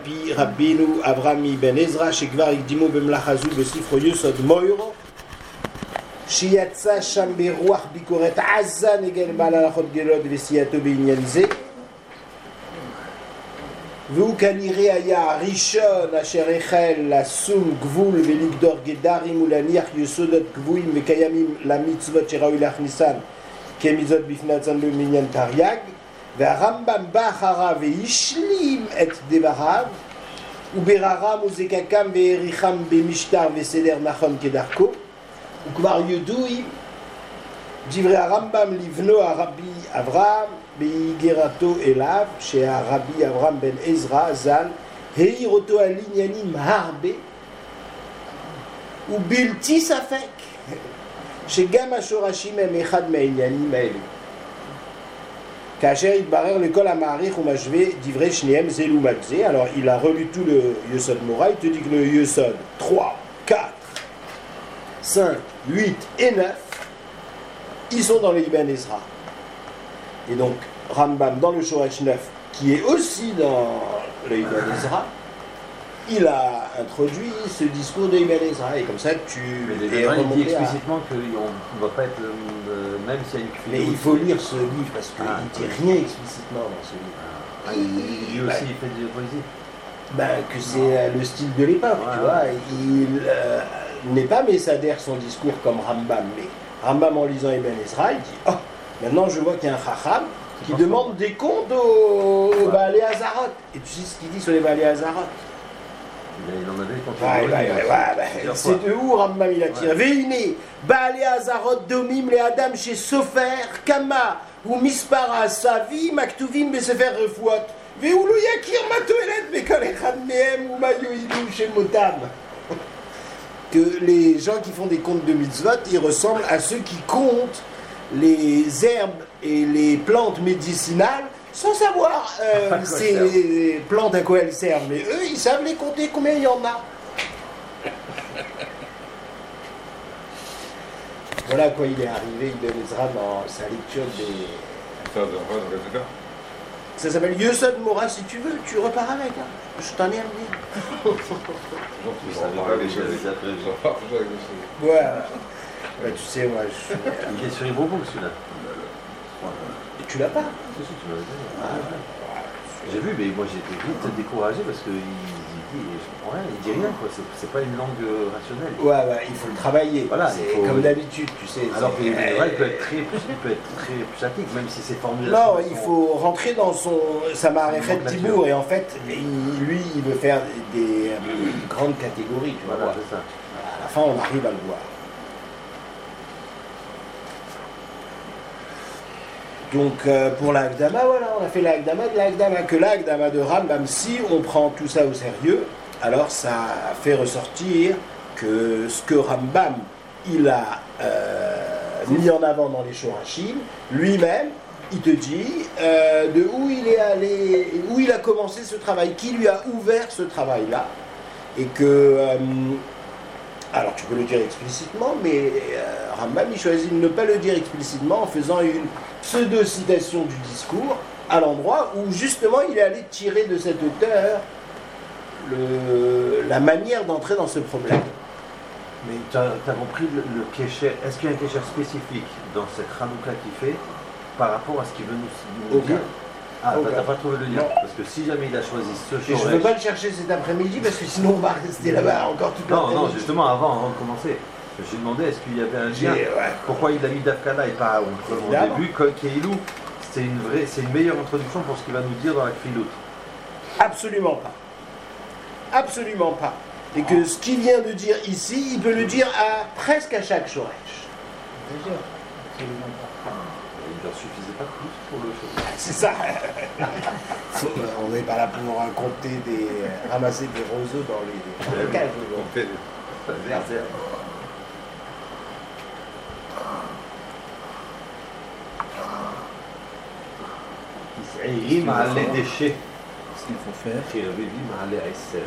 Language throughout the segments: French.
pi Rabbinu Avrami ben Ezra shekvar ikdimu b'mlachazu b'sifro Yesod Moiro שיצא שם ברוח ביקורת עזה נגד בעל הלכות גלות וסייעתו בעניין זה והוא כנראה היה הראשון אשר החל לשום גבול ולגדור גדרים ולהניח יסודות קבועים וקיימים למצוות שראוי להכניסן כמצוות בפני עצמם במניין תרי"ג והרמב"ם בא אחריו והשלים את דבריו ובררם וזקקם והעריכם במשטר וסדר נכון כדרכו וכבר ידועים דברי הרמב"ם לבנו הרבי אברהם באיגרתו אליו שהרבי אברהם בן עזרא ז"ל העיר אותו על עניינים הרבה ובלתי ספק שגם השורשים הם אחד מהעניינים האלה כאשר התברר לכל המעריך ומשווה דברי שניהם זה לעומת זה alors il a relu tout le Yesod Mora il te dit que le Yesod 3, 4 5, 8 et 9, ils sont dans le Ibn Ezra. Et donc, Rambam dans le Shoresh 9, qui est aussi dans le Ibn Ezra, il a introduit ce discours de Ibn Ezra. Et comme ça, tu es remonté il dit explicitement qu'on ne va pas être, même s'il y a une kfila. Mais il faut lire ce livre, parce qu'il ne dit rien explicitement dans ce livre. Lui aussi, il fait de la poésie. Que c'est le style de l'époque, tu vois. Il n'est pas Messader son discours comme Rambam, mais Rambam en lisant Ibn Ezra, il dit « Oh, maintenant je vois qu'il y a un Chacham qui demande des comptes aux Baalé Hazarot. » Et tu sais ce qu'il dit sur les Baalé Hazarot? Il en avait quand c'est de où Rambam il a tiré Veine, Baalé Hazarot domim les Adam chez Sofer, Kama, ou Mispara, Savi, Maktuvim, Besefer Refuot, Veulu Yakir Matoelet, Bekol Echad Mehem, ou Mayoïdou chez Motam. Que les gens qui font des comptes de mitzvot, ils ressemblent à ceux qui comptent les herbes et les plantes médicinales sans savoir ces plantes à quoi elles servent. Mais eux, ils savent les compter, combien il y en a. Voilà à quoi il est arrivé, Ibn Ezra, dans sa lecture des... Ça s'appelle Yesod Mora, si tu veux, tu repars avec. Hein. Je t'en ai amené. Ouais, tu sais, moi, je... Il est sur les bonbons, celui-là. Et tu l'as pas? Si, tu m'as dit. J'ai vu, mais moi j'étais vite découragé parce qu'il dit rien, quoi. C'est pas une langue rationnelle. Ouais, il faut le travailler. Voilà, c'est comme d'habitude, tu sais. Alors que il peut être très psychique, même si c'est formulé. Non, il faut rentrer dans son. Ça m'a arrêté de Tibour, et en fait, lui, il veut faire des grandes catégories, tu vois. Voilà, c'est ça. À la fin, on arrive à le voir. Donc pour l'Agdama, voilà, on a fait l'Agdama de l'Agdama. Que l'Agdama de Rambam, si on prend tout ça au sérieux, alors ça fait ressortir que ce que Rambam, il a mis en avant dans les Shorashim, lui-même, il te dit de où il est allé, où il a commencé ce travail, qui lui a ouvert ce travail-là, et que... alors tu peux le dire explicitement, mais Rambam il choisit de ne pas le dire explicitement en faisant une pseudo-citation du discours à l'endroit où justement il est allé tirer de cet auteur la manière d'entrer dans ce problème. Mais tu as compris le kécher, est-ce qu'il y a un kécher spécifique dans cette Hanouka qui fait par rapport à ce qu'il veut nous dire? Ah, t'as pas trouvé le lien? Parce que si jamais il a choisi ce choix. Je ne veux pas le chercher cet après-midi parce que sinon on va rester là-bas encore toute l'après-midi. Non, justement, avant de commencer, j'ai demandé est-ce qu'il y avait un lien. Pourquoi il a mis Dafkana et pas au début, Keilou, c'est une meilleure introduction pour ce qu'il va nous dire dans la Kfilut. Absolument pas. Absolument pas. Et que ce qu'il vient de dire ici, il peut le dire presque à chaque Shoresh. Absolument pas. Il ne suffisait pas plus pour le choix. C'est ça. On n'est pas là pour compter ramasser des roseaux dans les cages. Il m'a allé déchets. Ce qu'il faut faire. Il m'a allé à Esther.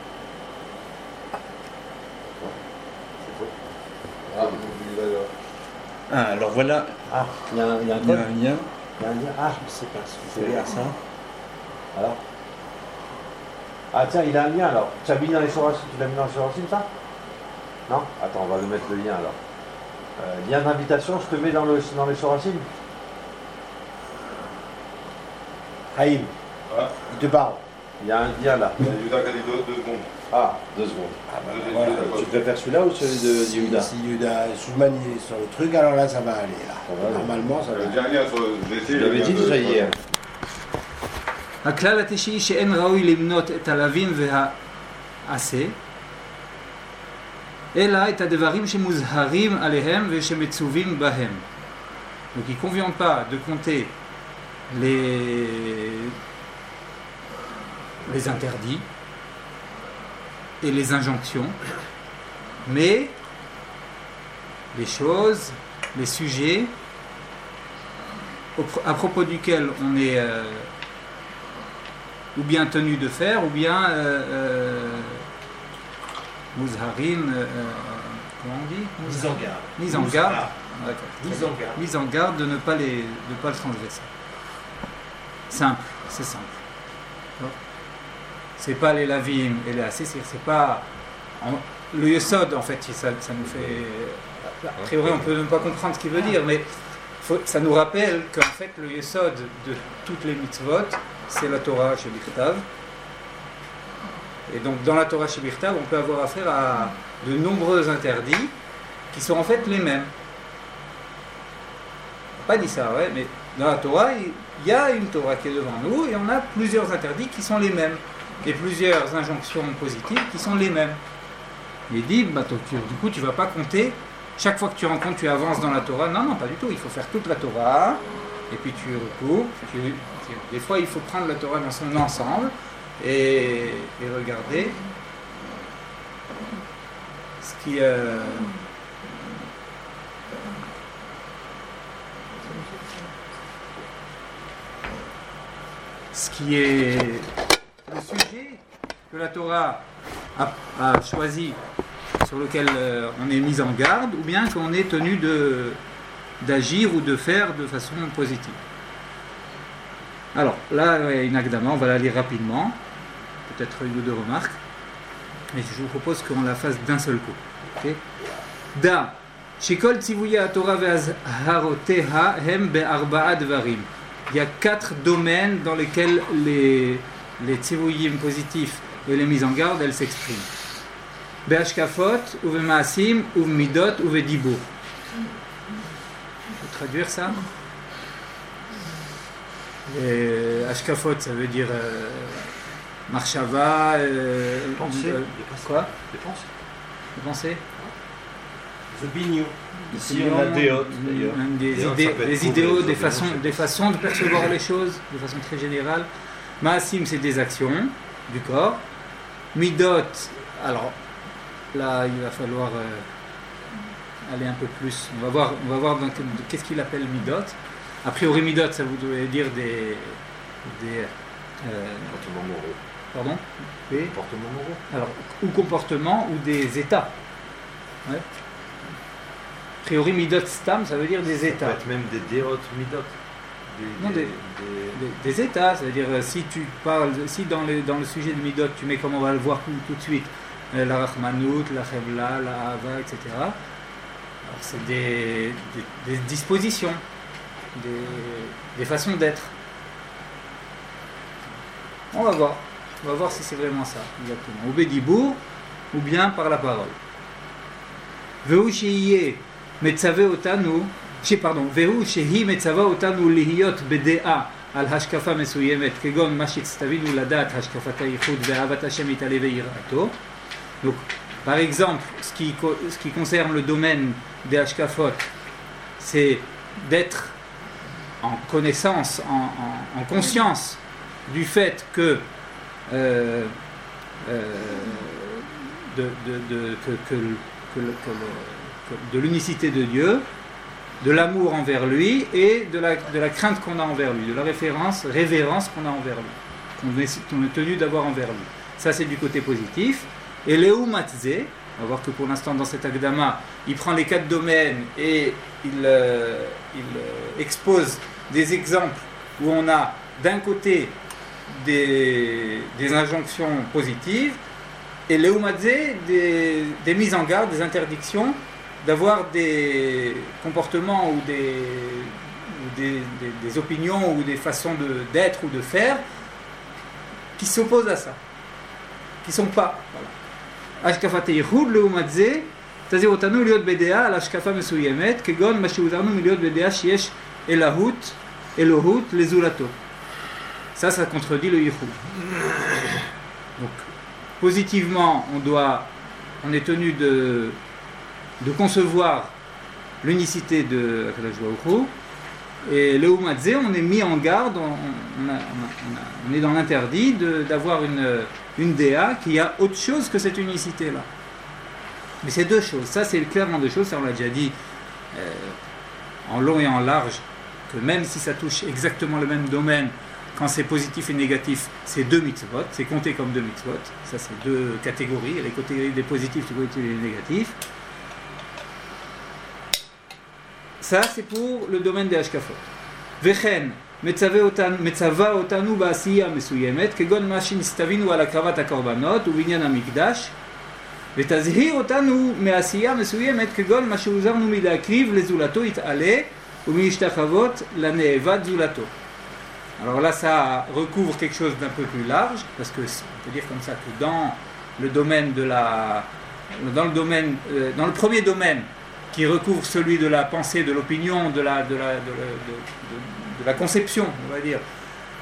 C'est faux. Ah, alors voilà. Ah, il y a un lien. Il y a un lien. Ah, Je ne sais pas ce qu'il faut faire ça. Alors Ah tiens, il a un lien alors. Tu as mis dans les Shorasim, tu l'as mis dans les Shorasim ça? Non? Attends, on va le mettre le lien alors. Lien d'invitation, je te mets dans les Shorasim. Haïm, Ah, il te parle. Il y a un lien là. il y a Yuda qui a dit 2 secondes. Ah, 2 secondes. Voilà. Tu préfères celui-là ou celui de Yehuda? Si Yuda Soulman il est sur le truc, alors là ça va aller. Là. Ça va aller. Normalement ça va J'ai aller. un lien sur j'ai essayé. Je l'avais dit déjà hier. הכלל התשיעי שאין ראוי למנות את הלווים והעשה, אלא את הדברים שמוזהרים עליהם ושמצווים בהם. Donc il ne convient pas de compter les interdits et les injonctions, mais les choses, les sujets à propos duquel on est ou bien tenu de faire, ou bien muzharin, comment on dit? Mise en garde. Mise en garde. D'accord. Mise en garde. Mise en garde de ne pas le transgresser. Simple, c'est simple. C'est pas les lavim et les assessir, c'est pas le yesod en fait, ça nous fait. A priori, on peut ne pas comprendre ce qu'il veut dire, mais ça nous rappelle qu'en fait, le yesod de toutes les mitzvot, c'est la Torah chez Birtav. Et donc, dans la Torah chez Birtav, on peut avoir affaire à de nombreux interdits qui sont en fait les mêmes. On n'a pas dit ça, ouais, mais dans la Torah, il y a une Torah qui est devant nous et on a plusieurs interdits qui sont les mêmes. Et plusieurs injonctions positives qui sont les mêmes. Il dit, du coup, tu ne vas pas compter. Chaque fois que tu rencontres, tu avances dans la Torah. Non, non, pas du tout. Il faut faire toute la Torah. Et puis tu recoupes. Des fois, il faut prendre la Torah dans son ensemble et regarder ce qui... ce qui est le sujet que la Torah a choisi, sur lequel on est mis en garde, ou bien qu'on est tenu d'agir ou de faire de façon positive. Alors, là, il y a une akdama, on va la lire rapidement, peut-être une ou deux remarques, mais je vous propose qu'on la fasse d'un seul coup. Okay? Da, shikol tzivuya Torah ve'azharoteha hem be'arba'a dvarim. Il y a 4 domaines dans lesquels les tzivuyim positifs et les mises en garde, elles s'expriment. Be'ashkafot, uve ma'asim, uve midot, uve dibur. Je vais traduire ça. Ashkafot, ça veut dire marshava. Pensée. Quoi? Des pensées. Des pensées? The bignou. Ici, on a des hôtes, d'ailleurs. Des idéaux, des façons de percevoir les choses de façon très générale. Ma'asim, c'est des actions du corps. Midot, alors là, il va falloir aller un peu plus. On va voir donc, qu'est-ce qu'il appelle midot. A priori, midot, ça voudrait dire des Comportements moraux. pardon? Comportements moraux. Alors, ou comportements ou des états. Ouais. A priori, midot stam, ça veut dire des Ça états. peut être même des dérotes midot. Non, des états, c'est-à-dire si tu parles, si dans le sujet de midot, tu mets, comme on va le voir tout de suite, la rachmanout, la chevla, la hava, etc. Alors c'est des dispositions, des façons d'être. On va voir si c'est vraiment ça, exactement. Ou bédibour, ou bien par la parole. Veu sheyeh metzave otanu. והוא שהיא מצווה אותנו להיות בדעה על השקפה מסוימת כגון מה שתבינו לדעת השקפת הייחוד ואהבת השם יתעלה ויראתו. Donc, par exemple, ce qui concerne le domaine des hashkafot, c'est d'être en connaissance, en conscience du fait que de l'unicité de Dieu, de l'amour envers lui et de la crainte qu'on a envers lui, de la révérence qu'on a envers lui, qu'on est tenu d'avoir envers lui. Ça, c'est du côté positif. Et Léou Matzé, on va voir que pour l'instant dans cet Agdama, il prend les 4 domaines et il expose des exemples où on a d'un côté des injonctions positives, et Leumadze, des mises en garde, des interdictions, d'avoir des comportements ou des opinions ou des façons d'être ou de faire qui s'opposent à ça, qui ne sont pas. Ashkafat Yichud, Leumadze, תזהיר אותנו להיות בדעה על השקפה מסוימת, כגון מה שהוזרנו מלהיות בדעה שיש אלוהות לזולתו. Ça contredit le Yichud. Donc, positivement, on est tenu de concevoir l'unicité de Akadosh Baruch Hu, et le Umadze, on est mis en garde, on est dans l'interdit d'avoir une déa qui a autre chose que cette unicité-là. Mais c'est deux choses, ça c'est clairement deux choses, ça on l'a déjà dit en long et en large, que même si ça touche exactement le même domaine, quand c'est positif et négatif, c'est deux mitzvot, c'est compté comme deux mitzvot, ça c'est deux catégories, les catégories des positifs, les catégories des négatifs. Ça c'est pour le domaine des hashkafot. Vechen, מצווה אותנו בעשייה מסוימת, כגון מה שנסתווינו על הקרבת הקורבנות ובניין המקדש, ותזהיר אותנו מעשייה מסוימת כגון מה שהוזרנו מלהקריב לזולתו יתעלה ומלהשתחוות לנאבד זולתו. Alors là ça recouvre quelque chose d'un peu plus large, parce que on peut dire comme ça que dans le premier domaine qui recouvre celui de la pensée, de l'opinion, de la conception, on va dire,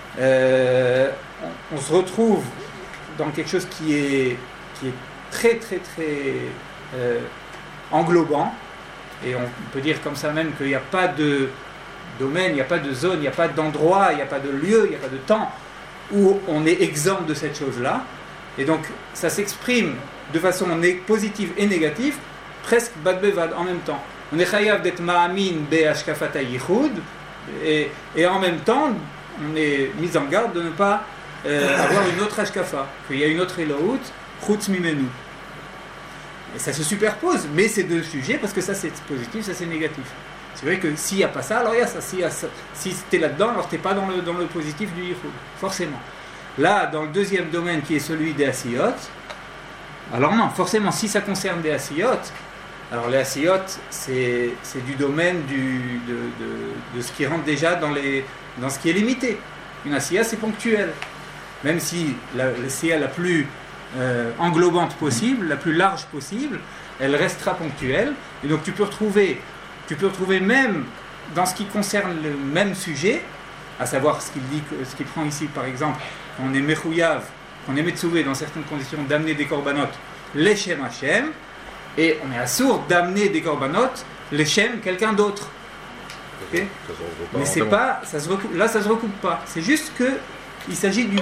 on se retrouve dans quelque chose qui est très très très englobant, et on peut dire comme ça même qu'il n'y a pas de domaine, il n'y a pas de zone, il n'y a pas d'endroit, il n'y a pas de lieu, il n'y a pas de temps où on est exempt de cette chose-là, et donc ça s'exprime de façon positive et négative, presque bad bevad en même temps. On est chayav d'être ma'amin be'ashkafat hayichud, et en même temps on est mis en garde de ne pas avoir une autre ashkafa, qu'il y a une autre Elohut chutz mimenu. Et ça se superpose, mais c'est deux sujets, parce que ça c'est positif, ça c'est négatif. C'est vrai que s'il n'y a pas ça, alors il y a ça. Si tu es là-dedans, alors tu n'es pas dans le positif du yichud, forcément. Là, dans le deuxième domaine qui est celui des asiyot, alors non, forcément, si ça concerne des asiyot, alors les asiyot, c'est du domaine de ce qui rentre déjà dans ce qui est limité. Une asiya, c'est ponctuel. Même si l'asiya la plus englobante possible, la plus large possible, elle restera ponctuelle. Et donc tu peux retrouver même dans ce qui concerne le même sujet, à savoir ce qu'il prend ici par exemple, on est mechouyav, on est metzouvé dans certaines conditions d'amener des korbanot leshem Hashem, et on est assourd d'amener des korbanot leshem quelqu'un d'autre. Okay? Mais c'est pas, ça se recoupe pas. C'est juste que il s'agit du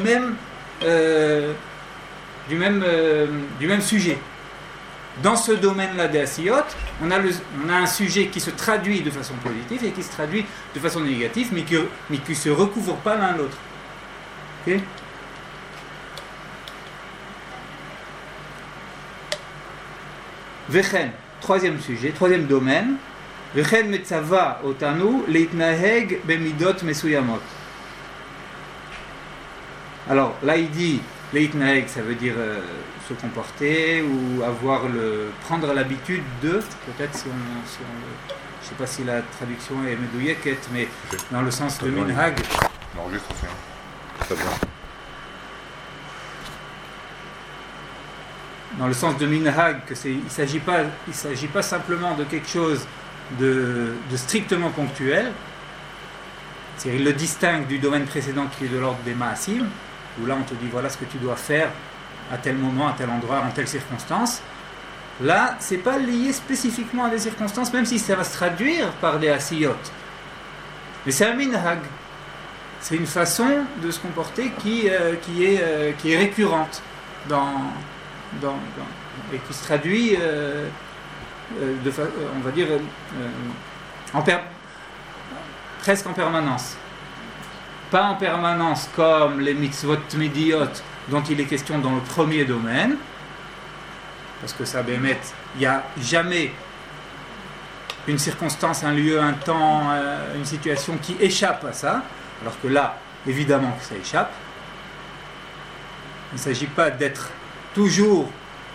même sujet. Dans ce domaine-là des asiyot, on a un sujet qui se traduit de façon positive et qui se traduit de façon négative, mais qui ne se recouvre pas l'un l'autre. Okay? Vechen, troisième sujet, troisième domaine. Vechen metzava otanu leitnaheg bemidot mesuyamot. Alors là il dit leitnaheg, ça veut dire se comporter ou prendre l'habitude de, peut-être si on je ne sais pas si la traduction est medouilleket, mais dans le sens de minhag. L'enregistrement. Très bien. Dans le sens de minhag, il ne s'agit pas simplement de quelque chose de strictement ponctuel. C'est-à-dire, il le distingue du domaine précédent qui est de l'ordre des ma'asim, où là on te dit voilà ce que tu dois faire à tel moment, à tel endroit, en telle circonstance. Là, c'est pas lié spécifiquement à des circonstances, même si ça va se traduire par des asiyot. Mais c'est un minhag. C'est une façon de se comporter qui est récurrente et qui se traduit, on va dire, presque en permanence. Pas en permanence comme les mitzvot midiyot dont il est question dans le premier domaine, parce que ça, bémet, il n'y a jamais une circonstance, un lieu, un temps, une situation qui échappe à ça, alors que là, évidemment que ça échappe. ne s'agit pas d'être toujours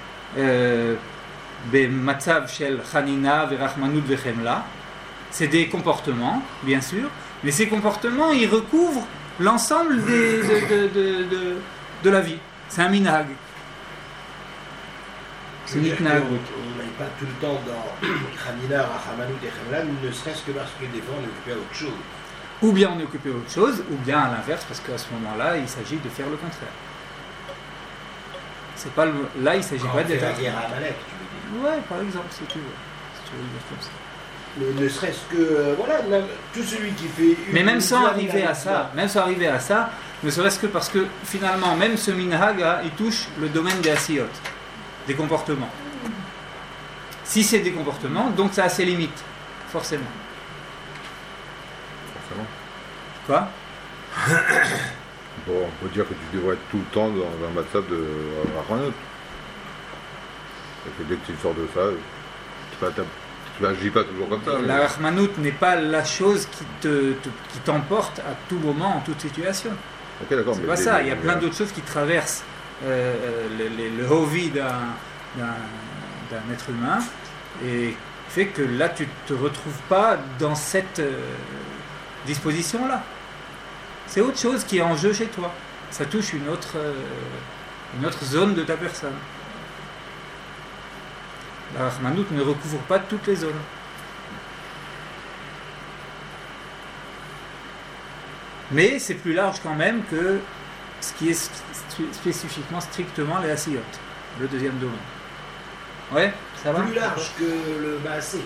Matzav shel Chanina verachmanut vechemla. C'est des comportements, bien sûr, mais ces comportements, ils recouvrent l'ensemble de la vie. C'est un minhag. C'est On mitnag. n'est pas tout le temps dans Khamina, Rahamanu, Techemla, ne serait-ce que parce que des fois on est occupé à autre chose. Ou bien on est occupé à autre chose, ou bien à l'inverse, parce qu'à ce moment-là, il s'agit de faire le contraire. C'est pas là, il s'agit Quand pas on fait d'être. la guerre à Amalek, tu veux dire. Ouais, par exemple, si tu veux. Si tu veux dire comme ça. Mais ne serait-ce que, voilà, tout celui qui fait... Mais même sans une arriver à ça, ne serait-ce que parce que finalement, même ce minhag, il touche le domaine des asiyot, des comportements. Si c'est des comportements, donc ça a ses limites, forcément. Forcément. Quoi ? Bon, on peut dire que tu devrais être tout le temps dans un match de Rahmanut. Et que dès que tu sors de ça, tu n'agis pas toujours comme ça. La Rahmanout n'est pas la chose qui t'emporte à tout moment, en toute situation. Ok, d'accord. C'est pas ça, il y a plein d'autres choses qui traversent le hovi d'un être humain et fait que là tu te retrouves pas dans cette disposition-là. C'est autre chose qui est en jeu chez toi. Ça touche une autre zone de ta personne. La Rahmanout ne recouvre pas toutes les zones. Mais c'est plus large quand même que ce qui est spécifiquement, strictement les asiyot, le deuxième domaine. Ouais, ça va ? Plus large que le Baasé.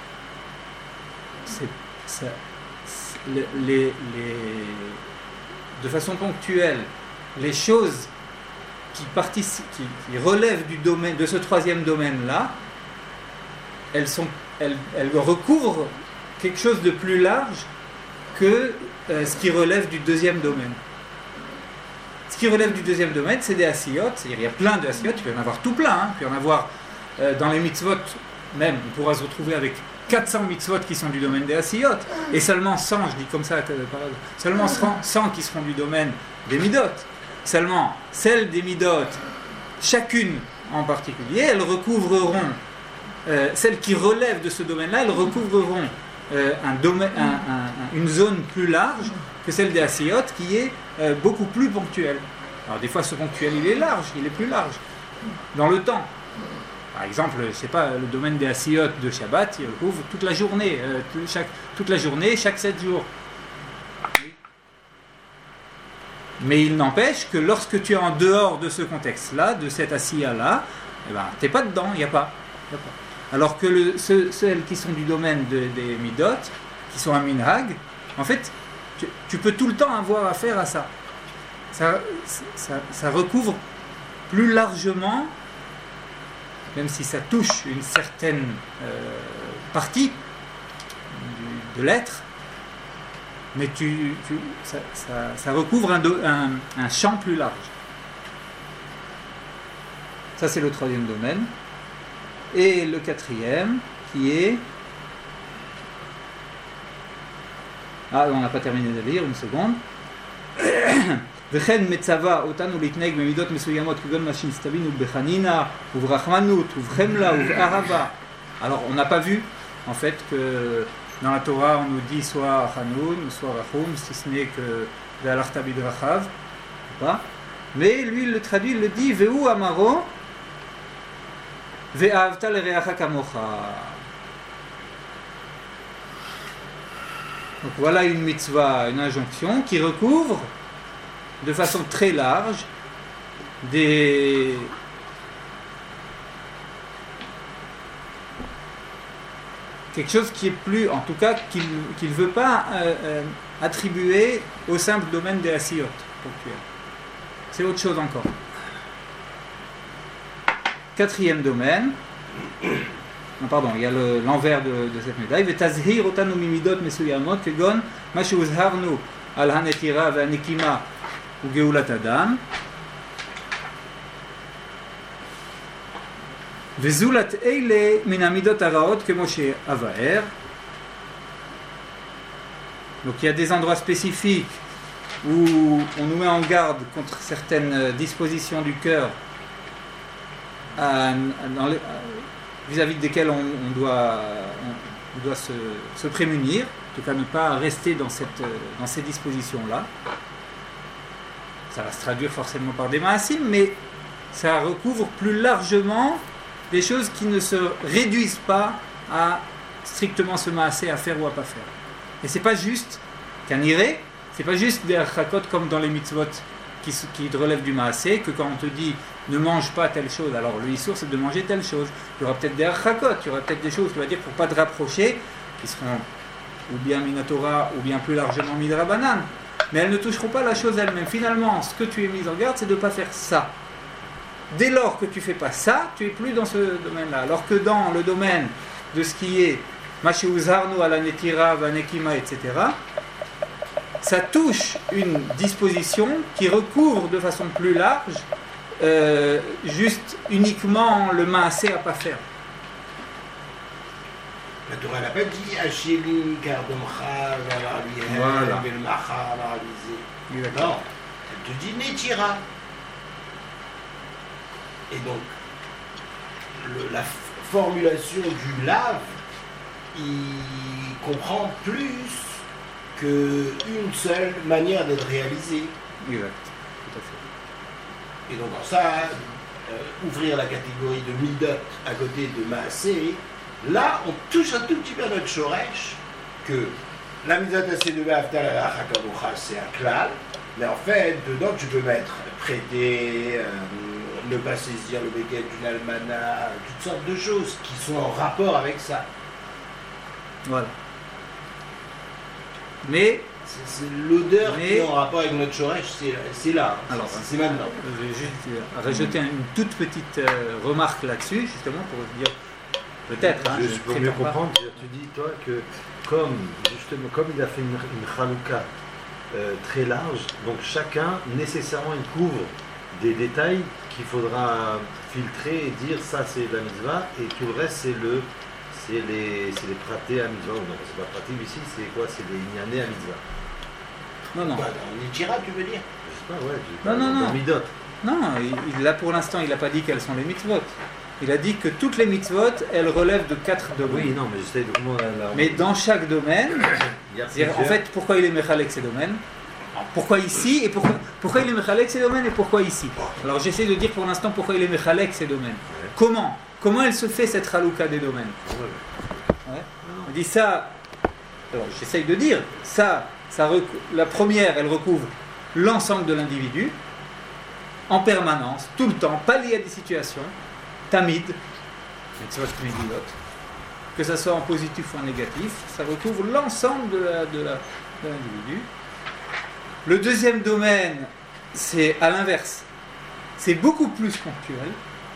De façon ponctuelle, les choses qui relèvent du domaine, de ce troisième domaine-là, elles recouvrent quelque chose de plus large que ce qui relève du deuxième domaine. Ce qui relève du deuxième domaine, c'est des asiyot. Il y a plein de asiyot, tu peux en avoir tout plein. Hein. Tu peux en avoir dans les mitzvot, même, on pourra se retrouver avec 400 mitzvot qui sont du domaine des asiyot, et seulement 100, je dis comme ça, seulement 100 qui seront du domaine des midot. Seulement, celles des midot, chacune en particulier, elles recouvreront, celles qui relèvent de ce domaine-là, elles recouvreront une zone plus large que celle des asiyot, qui est beaucoup plus ponctuelle. Alors des fois, ce ponctuel, il est large, il est plus large, dans le temps. Par exemple, je sais pas, le domaine des asiyot de Shabbat, il recouvre toute la journée, chaque 7 jours. Mais il n'empêche que lorsque tu es en dehors de ce contexte-là, de cette asiya-là, eh ben, tu n'es pas dedans, il n'y a pas. Alors que celles qui sont du domaine des midot, qui sont un minhag, en fait, tu peux tout le temps avoir affaire à ça. Ça recouvre plus largement, même si ça touche une certaine partie de l'être, mais ça recouvre un champ plus large. Ça, c'est le troisième domaine. Et le quatrième, qui est... Ah, on n'a pas terminé de lire, une seconde. וכן מצווה אותנו להתנהג במידות מסוימות כגון מה שנסתווינו בחנינה וברחמנות ובחמלה ובאהבה. Alors on n'a pas vu en fait que dans la Torah on nous dit soit Hanoun ou soit Rachum, si ce n'est que Ve'alarta bidrachav, pas. Mais lui il le traduit, il le dit Ve'u amaro Ve'ahavta l'ereacha kamocha. Donc voilà une mitzvah, une injonction qui recouvre de façon très large quelque chose qui est plus, en tout cas, qu'il ne veut pas attribuer au simple domaine des asiyot ponctuels. C'est autre chose encore. Quatrième domaine. Non, pardon, il y a l'envers de cette médaille. Vetazhir otanu mimidot mesuyamot kegon ma sheuzharnu al hanetira ve'anekima ugeulat adam. Vezulat eile min amidot haraot kemo she'avaer. Donc il y a des endroits spécifiques où on nous met en garde contre certaines dispositions du cœur vis-à-vis desquelles on doit se prémunir, en tout cas ne pas rester dans ces dispositions-là. Ça va se traduire forcément par des maasim, mais ça recouvre plus largement des choses qui ne se réduisent pas à strictement ce maasé à faire ou à pas faire. Et c'est pas juste qu'un iré, c'est pas juste des achakot comme dans les mitzvot qui relèvent du maasé, que quand on te dit ne mange pas telle chose, alors le issour c'est de manger telle chose. Il y aura peut-être des achakot, il y aura peut-être des choses, tu vas dire, pour pas te rapprocher, qui seront ou bien minatora ou bien plus largement midrabanan, mais elles ne toucheront pas la chose elle-même. Finalement, ce que tu es mis en garde, c'est de ne pas faire ça. Dès lors que tu ne fais pas ça, tu n'es plus dans ce domaine-là. Alors que dans le domaine de ce qui est Mashiuzarnu ala netira, vanekima, etc., ça touche une disposition qui recouvre de façon plus large juste uniquement le maasé à pas faire. La Torah n'a pas dit Hacheli, Kardomcha, Voilà. Belmacha, Maralisé. Non, elle te dit Netira. Et donc, la formulation du lave, il comprend plus qu'une seule manière d'être réalisé. Exact, tout à fait. Et donc, en ça, ouvrir la catégorie de Midot à côté de Maasé, là, on touche un tout petit peu à notre Shoresh, que la Midot assez de Haftarah Hakadocha, c'est un klal, mais en fait, dedans, tu peux mettre prêter, ne pas saisir le béguet d'une almana, toutes sortes de choses qui sont en rapport avec ça. Voilà. Mais C'est l'odeur qui est en rapport avec notre Shoresh, c'est là, Alors, c'est maintenant. je vais juste rajouter une toute petite remarque là-dessus, justement, pour dire, peut-être, hein, Juste pour je mieux prétends pas. comprendre, tu dis toi que comme il a fait une Hanouka très large, donc chacun nécessairement il couvre des détails qu'il faudra filtrer et dire ça c'est la mitzvah et tout le reste c'est les pratés à mitzvah. Non, c'est pas pratique ici, c'est quoi? C'est les inyanés à mitzvah. Non, non. Bah, dans Nitira, tu veux dire? Je sais pas, ouais. Non. Dans Midot. Non, là pour l'instant, il n'a pas dit quelles sont les mitzvot. Il a dit que toutes les mitzvot, elles relèvent de 4 domaines. Oui, non, mais j'essaie de comment Mais dans chaque domaine, il y a c'est-à-dire, en plusieurs- fait, pourquoi il est Mechalek ces domaines? Pourquoi ici et pourquoi il est Mechalek ces domaines et pourquoi ici? Alors j'essaie de dire pour l'instant pourquoi il est Mechalek ces domaines. Comment elle se fait cette Halouka des domaines? Ouais. On dit ça, alors j'essaye de dire, la première, elle recouvre l'ensemble de l'individu, en permanence, tout le temps, pas lié à des situations, tamid, que ça soit en positif ou en négatif, ça recouvre l'ensemble de l'individu. Le deuxième domaine, c'est à l'inverse, c'est beaucoup plus ponctuel.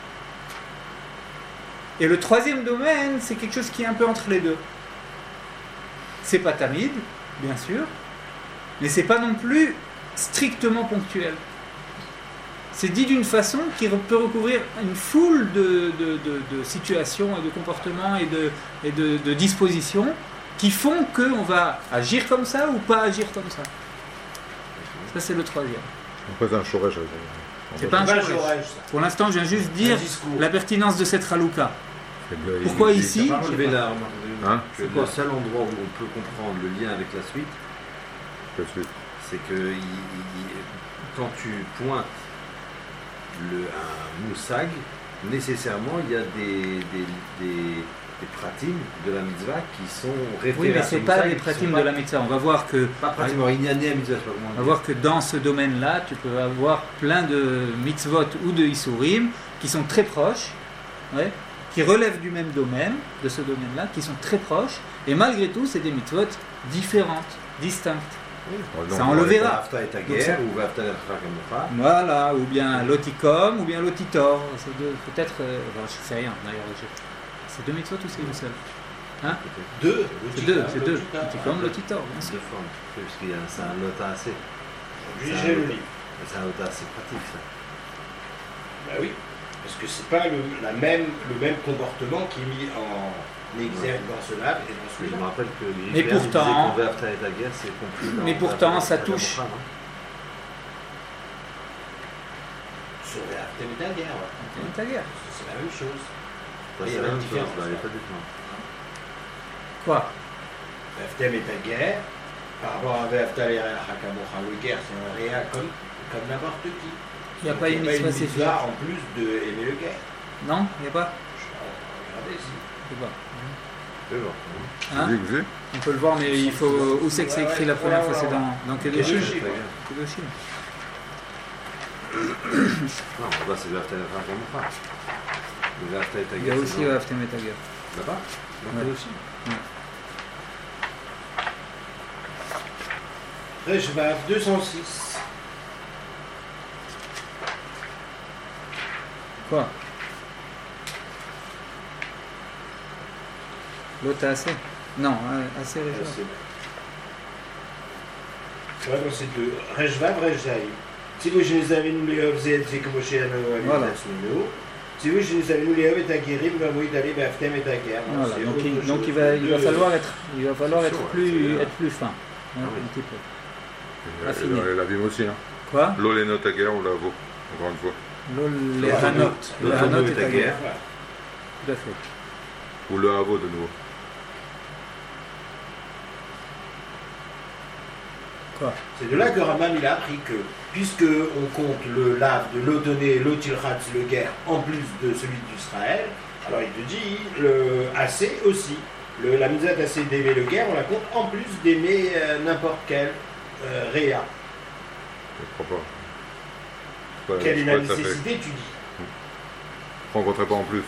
Et le troisième domaine, c'est quelque chose qui est un peu entre les deux. C'est pas tamid, bien sûr, mais c'est pas non plus strictement ponctuel. C'est dit d'une façon qui peut recouvrir une foule de situations et de comportements et de dispositions qui font qu'on va agir comme ça ou pas agir comme ça. Ça, c'est le troisième. Après, c'est un shoresh. C'est pas un Pas le shoresh. Shoresh, ça. Pour l'instant, je viens juste dire Un discours. la pertinence de cette Halouka. C'est Pourquoi ici? Pas enlever la remarque. Hein? Que le seul endroit où on peut comprendre le lien avec la suite, c'est que quand tu pointes un moussag, nécessairement il y a des pratim de la mitzvah qui sont référés Oui, mais à ce c'est pas moussag, les qui pratim sont de la mitzvah. On va voir que pas pratim, inyané à mitzvah, je sais pas comment on on va dit. voir que dans ce domaine-là, tu peux avoir plein de mitzvot ou de isurim qui sont très proches, ouais, qui relèvent du même domaine, de ce domaine-là, qui sont très proches, et malgré tout, c'est des mitzvot différentes, distinctes. Ça, on le verra. Vafta et ta Donc guerre, ça- ou Vafta et ta Voilà, ou bien loticom, ou bien lotitor. C'est peut-être, je sais rien d'ailleurs. C'est deux mitzvot ou c'est une seule? Hein? Deux. C'est deux, loticom, lotitor, bien sûr. De forme, parce qu'il y a c'est un lot assez. J'ai le livre. C'est un lot assez pratique ça. Bah oui, parce que c'est pas le même comportement qui est mis en exergue dans ce lave et dans Je me celui-là. rappelle que Mais pourtant- Vafta et ta guerre, c'est compris dans Mais pourtant, Vafta ça et ta touche. Mocha, non Aftem et Taguer, ouais. Aftem et Taguer. C'est la même chose. Ça, Il y c'est a la une même chose, différence. bah, il n'y a pas de différence. Quoi? Aftem et Taguer, par rapport à Ve'aftal et Hakamocha, le guerre, c'est un réa comme n'importe qui. Il n'y a Donc, pas une mitzvah spécifique. en plus d'aimer le guerre. Non, il n'y a pas? Regardez ici. Je sais pas. C'est bon. Hein? Vous avez vu? On peut le voir, mais il faut. Où c'est que c'est écrit la première fois? C'est dans Kedoshim. Kedoshim. Kedoshim. Non, là c'est Ve'aftal et Hakamocha. Le Ve'aftal et Taguer. Il y a aussi Aftem et Taguer. Là-bas? Ouais. Là aussi. Rejvav 206. Quoi? L'autre a assez? Non, assez région. C'est vrai que c'est deux. Rejvav, Rejzaï. Si vous les avez nous les obzets, c'est comme chez Voilà. Si vous les avez nous les obzets, Taguerim, va vous d'aller Aftem et Taguer. Voilà. Donc il va falloir être plus fin. Hein, un petit peu. Affiné. Et la vime aussi. Hein. Quoi? L'oléno Taguer ou la veau, encore une fois. Les Hanot. Le Les Hanot Hanot et et Taguer. Taguer. Tout à fait. Ou le havo de nouveau. Quoi? C'est de là que Rambam il a appris que, puisque on compte le lave de l'Odoné, l'Otilratz, le guerre, en plus de celui d'Israël, alors il te dit le assez aussi. La mitzvah assez d'aimer le guerre, on la compte en plus d'aimer n'importe quel réa. Je crois pas. Quelle est la pas tout à fait. nécessité, tu dis? Je rencontrerai pas en plus.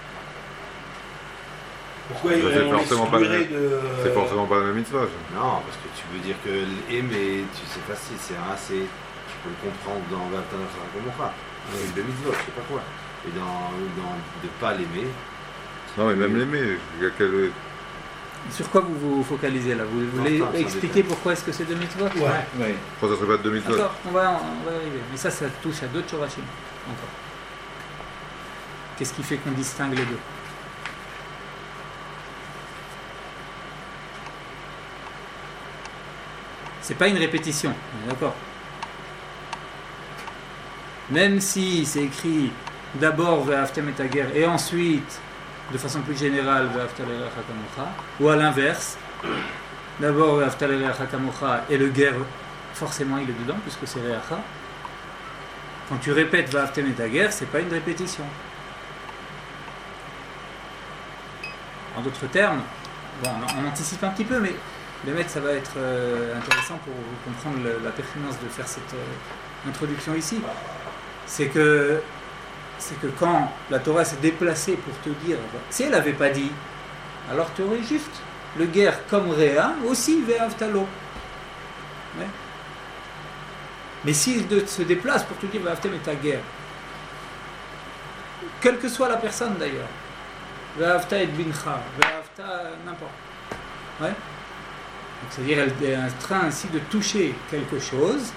Pourquoi C'est on forcément pas exclurait le- de... C'est forcément pas la même mitzvah. ça. Non, parce que tu veux dire que aimer, c'est facile, c'est un assez. Tu peux le comprendre dans Ve'aftal et Hakamocha. Avec de mitzvot, je sais pas quoi. Et dans de pas l'aimer. Non, mais même l'aimer. il y a quel- Sur quoi vous vous focalisez là? Vous voulez Enfin, ça expliquer dépend. pourquoi est-ce que c'est deux mitzvot? Ouais. Oui. Pourquoi ça serait pas de mitzvah? D'accord, on va y arriver. Mais ça touche à d'autres chorachim. Encore. Qu'est-ce qui fait qu'on distingue les deux? C'est pas une répétition, on est d'accord. Même si c'est écrit d'abord Ve'aftem et Taguer et ensuite, de façon plus générale, Ve'aftal et Hakamocha, ou à l'inverse, d'abord Ve'aftal et Hakamocha et le guerre, forcément il est dedans puisque c'est Reacha. Quand tu répètes Ve'aftem et Taguer, c'est pas une répétition. En d'autres termes, bon, on anticipe un petit peu, mais ça va être intéressant pour vous comprendre la pertinence de faire cette introduction ici. C'est que quand la Torah s'est déplacée pour te dire, si elle n'avait pas dit, alors tu aurais juste le guerre comme Réa, aussi Ve'aftalo. Ouais. Mais s'il se déplace pour te dire Ve'aftem et Taguer, quelle que soit la personne d'ailleurs, Ve'afta et Bincha, Ve'afta n'importe. Ouais. Donc, c'est-à-dire elle est en train ainsi de toucher quelque chose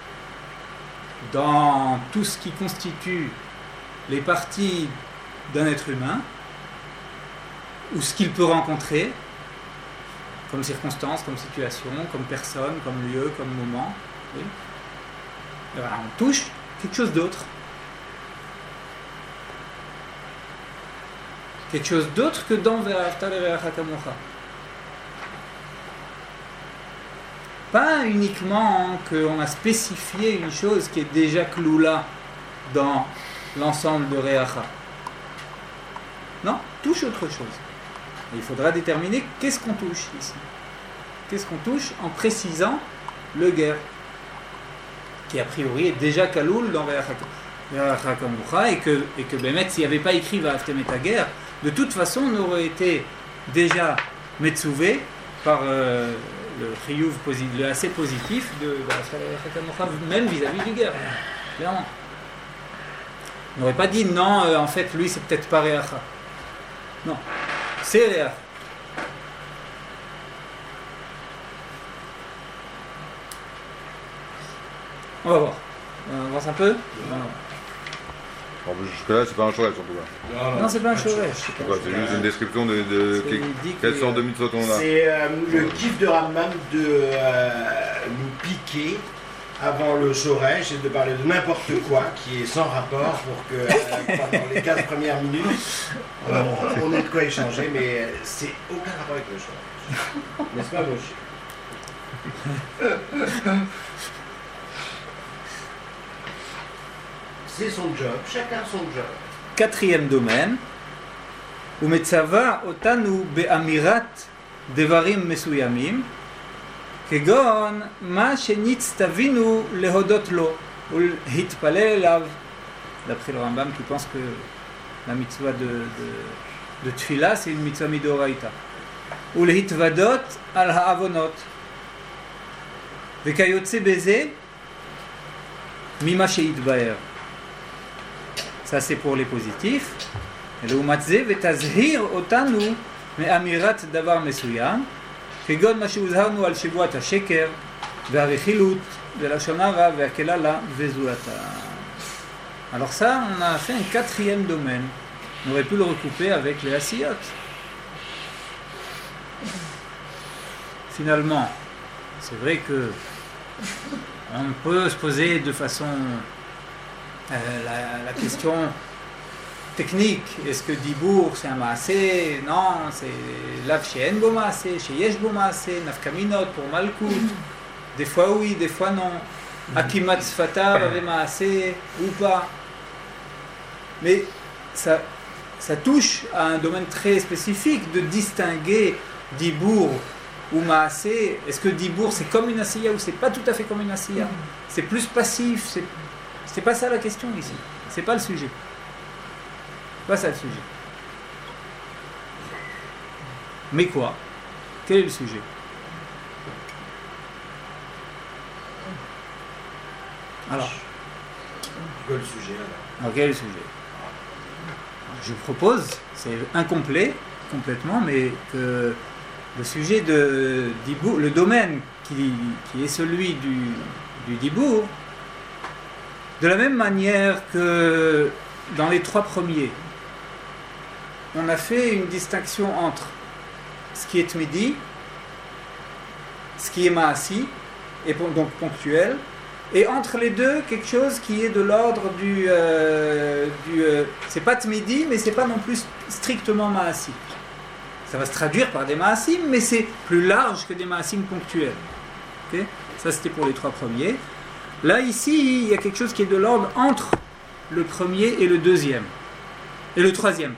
dans tout ce qui constitue les parties d'un être humain ou ce qu'il peut rencontrer comme circonstance, comme situation, comme personne, comme lieu, comme moment. Oui. Et voilà, on touche quelque chose d'autre. Quelque chose d'autre que dans Ve'aftal et Hakamocha. Pas uniquement qu'on a spécifié une chose qui est déjà cloula dans l'ensemble de Reacha. Non, touche autre chose. Et il faudra déterminer qu'est-ce qu'on touche ici. Qu'est-ce qu'on touche en précisant le guerre, qui a priori est déjà kaloul dans Reacha Kamucha, et que Bémet, s'il n'y avait pas écrit Ve'aftem et Taguer, de toute façon on aurait été déjà metzouvé par le chiyuv, le assez positif de Hakamocha, même vis-à-vis du guerre, clairement. On n'aurait pas dit non, en fait lui c'est peut-être pas Reacha. Non, c'est Reacha. On va voir. On avance un peu. Jusque-là, c'est pas un shoresh en tout cas. Non, c'est pas un shoresh. C'est quoi, c'est juste une description de quelle sorte de mitzvot on a. C'est le kiff de Rambam de nous piquer avant le Shoresh et de parler de n'importe quoi qui est sans rapport pour que pendant les 15 premières minutes, on ait de quoi échanger, mais c'est aucun rapport avec le Shoresh. N'est-ce pas, Moshe? C'est son job, chacun son job. Quatrième domaine, ומצווה אותנו באמירת דברים מסוימים, כגון מה שנצטווינו להודות לו ולהתפלל אליו, d'après le Rambam qui pense que la mitzvah de tfila c'est une mitzvah midoraita, ולהתוודות על העוונות, וכיוצא בזה ממה שהתבאר. Ça c'est pour les positifs. לעומת זה, ותזהיר אותנו מאמירת דבר מסוים, כגון מה שהוזהרנו על שבועת השקר והרכילות ולשון הרע והקללה וזולתה. Alors ça, on a fait un quatrième domaine. On aurait pu le recouper avec les asiyot. Finalement, c'est vrai que on peut se poser de façon la question technique, est-ce que Dibour c'est un maasé? Non, c'est lav she'en bo maasé, she'yesh bo maasé, nafkaminot pour Malkout, des fois oui, des fois non, akimat sfatav avec maasé ou pas. Mais ça touche à un domaine très spécifique de distinguer Dibour ou maasé. Est-ce que Dibour c'est comme une asiya ou c'est pas tout à fait comme une asiya? C'est plus passif, c'est pas ça la question ici, c'est pas le sujet. Pas ça le sujet. Mais quoi? Quel est le sujet? Alors, quel est le sujet alors? Quel est le sujet? Je propose, c'est incomplet, complètement, mais que le sujet de Dibour, le domaine qui est celui du Dibour, de la même manière que dans les trois premiers, on a fait une distinction entre ce qui est tmidi, ce qui est maasi, et donc ponctuel, et entre les deux, quelque chose qui est de l'ordre c'est pas tmidi, mais c'est pas non plus strictement maasi. Ça va se traduire par des maasim, mais c'est plus large que des maasim ponctuels. Okay? Ça, c'était pour les trois premiers. Là, ici, il y a quelque chose qui est de l'ordre entre le premier et le deuxième. Et le troisième,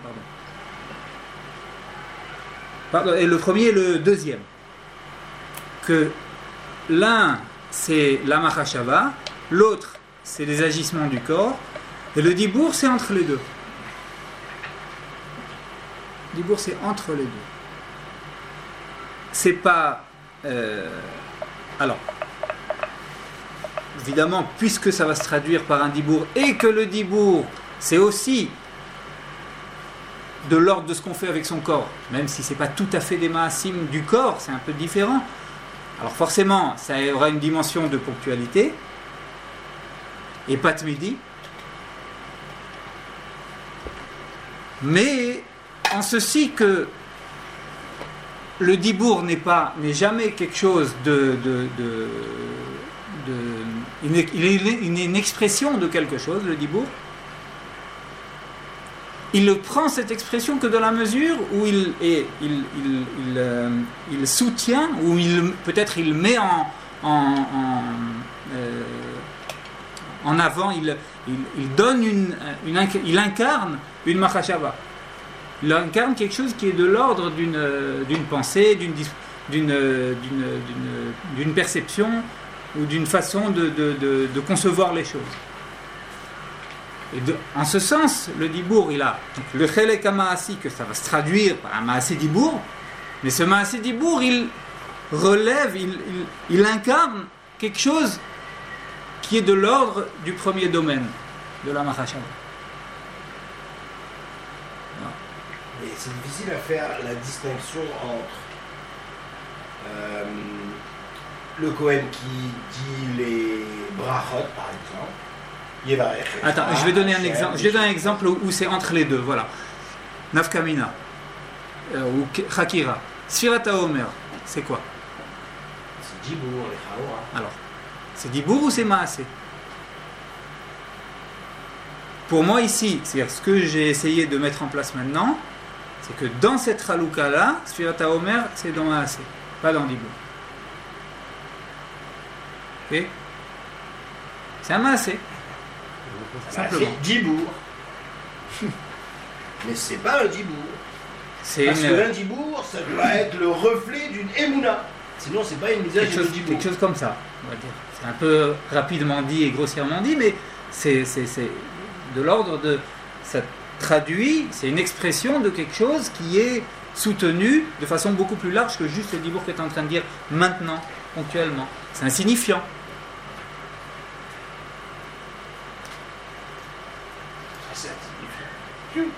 pardon. Et le premier et le deuxième. Que l'un, c'est la machashava, l'autre, c'est les agissements du corps, et le dibour, c'est entre les deux. Dibour, c'est entre les deux. C'est pas... alors, évidemment, puisque ça va se traduire par un dibour, et que le dibour, c'est aussi de l'ordre de ce qu'on fait avec son corps, même si c'est pas tout à fait des maasim du corps, c'est un peu différent. Alors forcément, ça aura une dimension de ponctualité, et pas tmidi, mais en ceci que le dibour n'est jamais quelque chose il est une expression de quelque chose, le dibour. Il prend cette expression que dans la mesure où il soutient, ou peut-être il met en avant, il donne il incarne une machashava. Il incarne quelque chose qui est de l'ordre d'une pensée, d'une perception ou d'une façon de concevoir les choses. Et en ce sens, le dibour, il a donc le chelek maasi, que ça va se traduire par un maasi dibour, mais ce maasi dibour, il relève, il incarne quelque chose qui est de l'ordre du premier domaine de la machashava. Et c'est difficile à faire la distinction entre le Kohen qui dit les brachot, par exemple. Attends, je vais donner un exemple. Je vais donner un exemple où c'est entre les deux. Voilà. Nafkamina ou Chakira. Sfirat HaOmer, c'est quoi? C'est Dibour et Chaora. Alors, C'est dibour ou c'est maasé? Pour moi ici, c'est-à-dire ce que j'ai essayé de mettre en place maintenant, c'est que dans cette halouka-là, Sfirat HaOmer, c'est dans maasé, pas dans dibour. Ok? C'est un maasé. Simplement. C'est dibour. Mais c'est pas un dibour. C'est Parce que un dibour, ça doit être le reflet d'une émouna. Sinon, c'est pas une misère de dibour. quelque chose comme ça, on va dire. C'est un peu rapidement dit et grossièrement dit, mais c'est de l'ordre de... Ça traduit, c'est une expression de quelque chose qui est soutenu de façon beaucoup plus large que juste le dibour que tu es en train de dire maintenant, ponctuellement. C'est insignifiant. C'est insignifiant.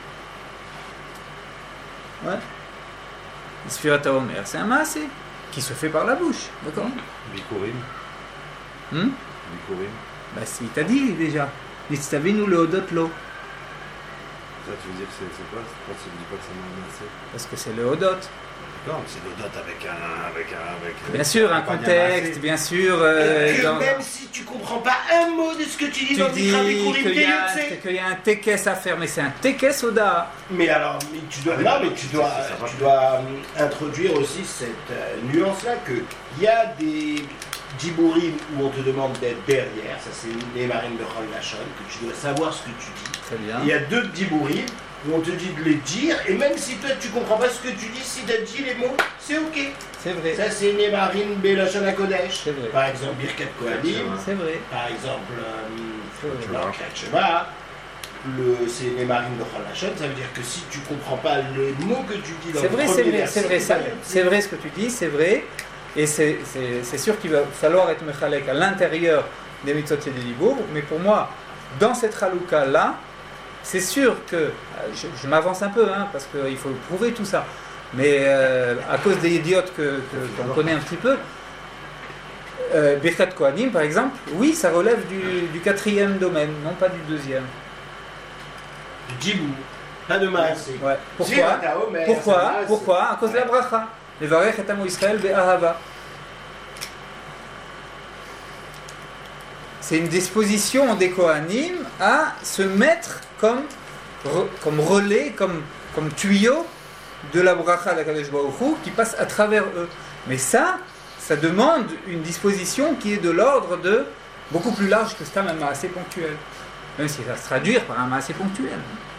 Ouais. Sfirat HaOmer, c'est un maasé qui se fait par la bouche, d'accord? Bikurim. Bikurim. Bah si, t'as dit déjà. Nitztavinu leodot lo. Ça, tu veux dire que c'est quoi? Pourquoi tu ne dis pas que c'est moins assez? Parce que c'est leodot. Non, c'est le dot avec Bien sûr, un contexte, bien sûr. Même si tu comprends pas un mot de ce que tu dis Tu dans dis Dikra Bikurim, qu'il y a un tekes à faire, mais c'est un tekes oda. Mais alors, tu dois introduire aussi cette nuance-là, qu'il y a des dibourim où on te demande d'être derrière, ça c'est les marines de Chol Lachon, que tu dois savoir ce que tu dis. Très bien. Il y a d'autres dibourim où on te dit de les dire, et même si toi tu comprends pas ce que tu dis, si tu as dit les mots, c'est ok. C'est vrai. Ça c'est les marines Belachon HaKodesh. C'est vrai. Par exemple, Birkat Kohanim, C'est vrai. par exemple, C'est vrai. Kriyat c'est les marines de Chol Lachon, ça veut dire que si tu comprends pas les mots que tu dis dans C'est le vrai, premier c'est vrai, verset, c'est vrai, c'est vrai ce que tu dis, c'est vrai. Et c'est sûr qu'il va falloir être mechalek à l'intérieur des mitzvot et des dibour, mais pour moi, dans cette halouka-là, c'est sûr que, je m'avance un peu, hein, parce qu'il faut prouver tout ça, mais à cause des idiotes qu'on connaît un petit peu, Birkat Kohanim par exemple, oui, ça relève du quatrième domaine, non pas du deuxième. du dibour, pas de maasé. Ouais. Pourquoi? À cause de la bracha. Levarech et Amo Israël be'ahava. C'est une disposition des Kohanim à se mettre comme relais, comme tuyau de la bracha d'Akadosh Baruch Hu qui passe à travers eux. Mais ça demande une disposition qui est de l'ordre de beaucoup plus large que ça, même assez ponctuel. Même si ça va se traduire par un assez ponctuel.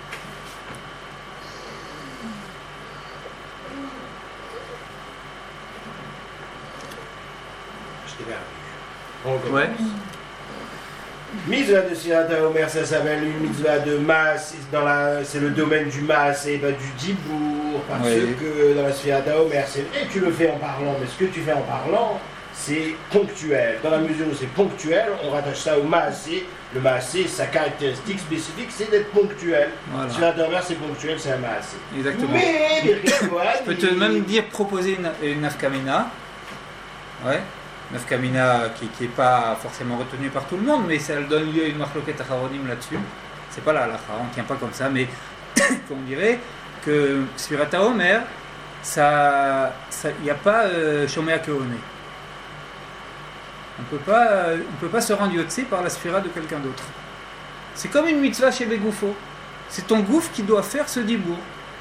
Ouais. Mitzvah de Sfirat HaOmer, ça s'appelle une mitzvah de masse, c'est le domaine du masse et pas du dibour, parce que dans la Sfirat HaOmer, c'est vrai que tu le fais en parlant, mais ce que tu fais en parlant, c'est ponctuel. Dans la mesure où c'est ponctuel, on rattache ça au maasé. Le maasé, sa caractéristique spécifique, c'est d'être ponctuel. Voilà. Sfirat HaOmer, c'est ponctuel, c'est un maasé. Exactement. Mais je peux te même dire proposer une nafkamina. Ouais. Nafkamina qui n'est pas forcément retenue par tout le monde, mais ça donne lieu à une marloquette acharonim là-dessus. C'est pas la halakha, on ne tient pas comme ça, mais on dirait que Sfirat HaOmer, il n'y a pas Shomea Keone. On peut pas se rendre yotzé par la sphira de quelqu'un d'autre. C'est comme une mitzvah chez Begoufo. C'est ton gouffre qui doit faire ce dibour.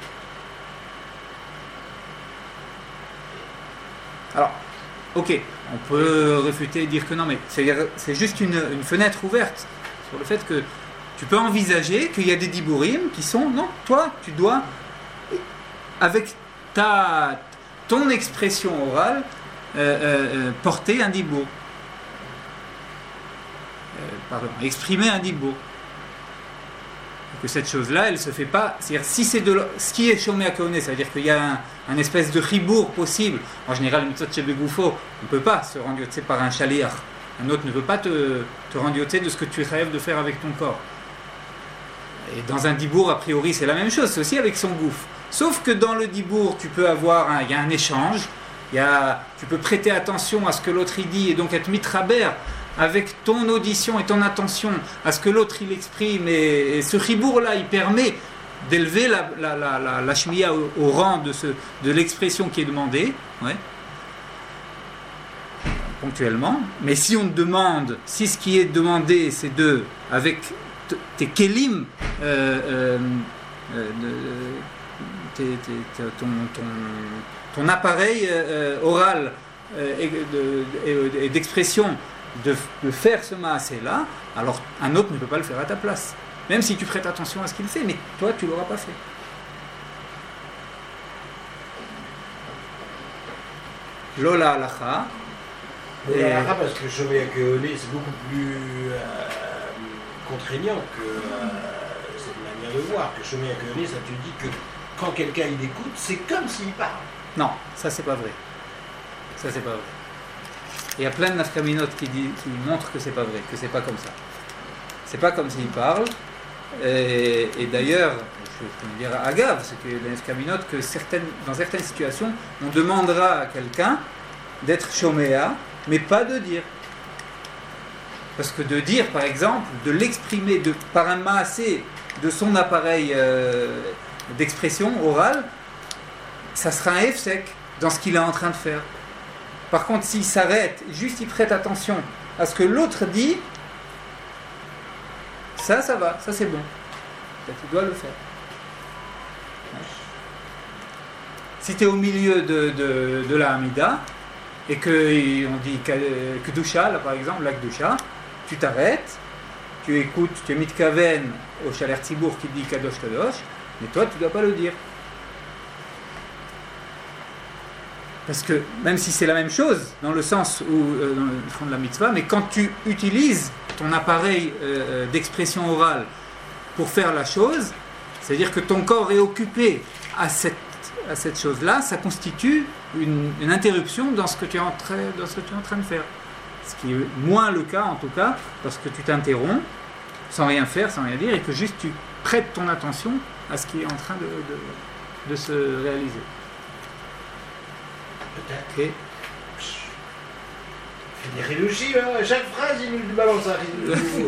Alors, ok, on peut réfuter et dire que non, mais c'est juste une fenêtre ouverte sur le fait que tu peux envisager qu'il y a des dibourim qui sont, non, toi, tu dois, avec ton expression orale, porter un dibour. Exprimer un dibour. Que cette chose-là, elle se fait pas. C'est-à-dire, si c'est ce qui est chômé à Kaoné, ça veut dire qu'il y a un espèce de ribour possible. En général, le mitzvot chez Begoufo, on ne peut pas se rendre yotzé par un shaliach. Un autre ne peut pas te rendre yotzé de ce que tu rêves de faire avec ton corps. Et dans un dibour, a priori, c'est la même chose. C'est aussi avec son gouffre. Sauf que dans le dibour, tu peux avoir il y a un échange. Tu peux prêter attention à ce que l'autre il dit et donc être mitraber avec ton audition et ton attention à ce que l'autre il exprime, et ce ribour-là, il permet d'élever la shmiya au rang de l'expression qui est demandée. Ouais. ponctuellement, mais si on te demande, si ce qui est demandé, c'est avec tes kélim, ton appareil oral et d'expression de faire ce maasé-là, alors un autre ne peut pas le faire à ta place. Même si tu prêtes attention à ce qu'il fait, mais toi, tu ne l'auras pas fait. Lola halacha. Lola halacha, parce que Shomea Keone, c'est beaucoup plus contraignant que cette manière de voir. Que Shomea Keone, ça te dit que quand quelqu'un il écoute, c'est comme s'il parle. Non, ça c'est pas vrai. Ça c'est pas vrai. Il y a plein de nafkaminotes qui montrent que c'est pas vrai, que c'est pas comme ça. C'est pas comme s'il parle. Et d'ailleurs, je peux dire à Agave, c'est que les nafkaminotes, que dans certaines situations, on demandera à quelqu'un d'être shoméa, mais pas de dire. Parce que de dire, par exemple, de l'exprimer par un maasé de son appareil d'expression orale, ça sera un hefsek dans ce qu'il est en train de faire. Par contre, s'il s'arrête, juste il prête attention à ce que l'autre dit, ça va, ça c'est bon. Tu dois le faire. Si tu es au milieu de la Hamida, et qu'on dit Kedusha, là par exemple, la Kedusha, tu t'arrêtes, tu écoutes, tu es mitkaven au Shaler Tzibour qui dit Kadosh Kadosh, mais toi tu ne dois pas le dire. Parce que même si c'est la même chose, dans le sens où dans le fond de la mitzvah, mais quand tu utilises ton appareil d'expression orale pour faire la chose, c'est-à-dire que ton corps est occupé à cette chose-là, ça constitue une interruption dans ce que tu es en train de faire. Ce qui est moins le cas en tout cas, parce que tu t'interromps sans rien faire, sans rien dire, et que juste tu prêtes ton attention à ce qui est en train de se réaliser. Peut-être. Des rélouchis, hein. À chaque phrase, il nous balance un rélouchi.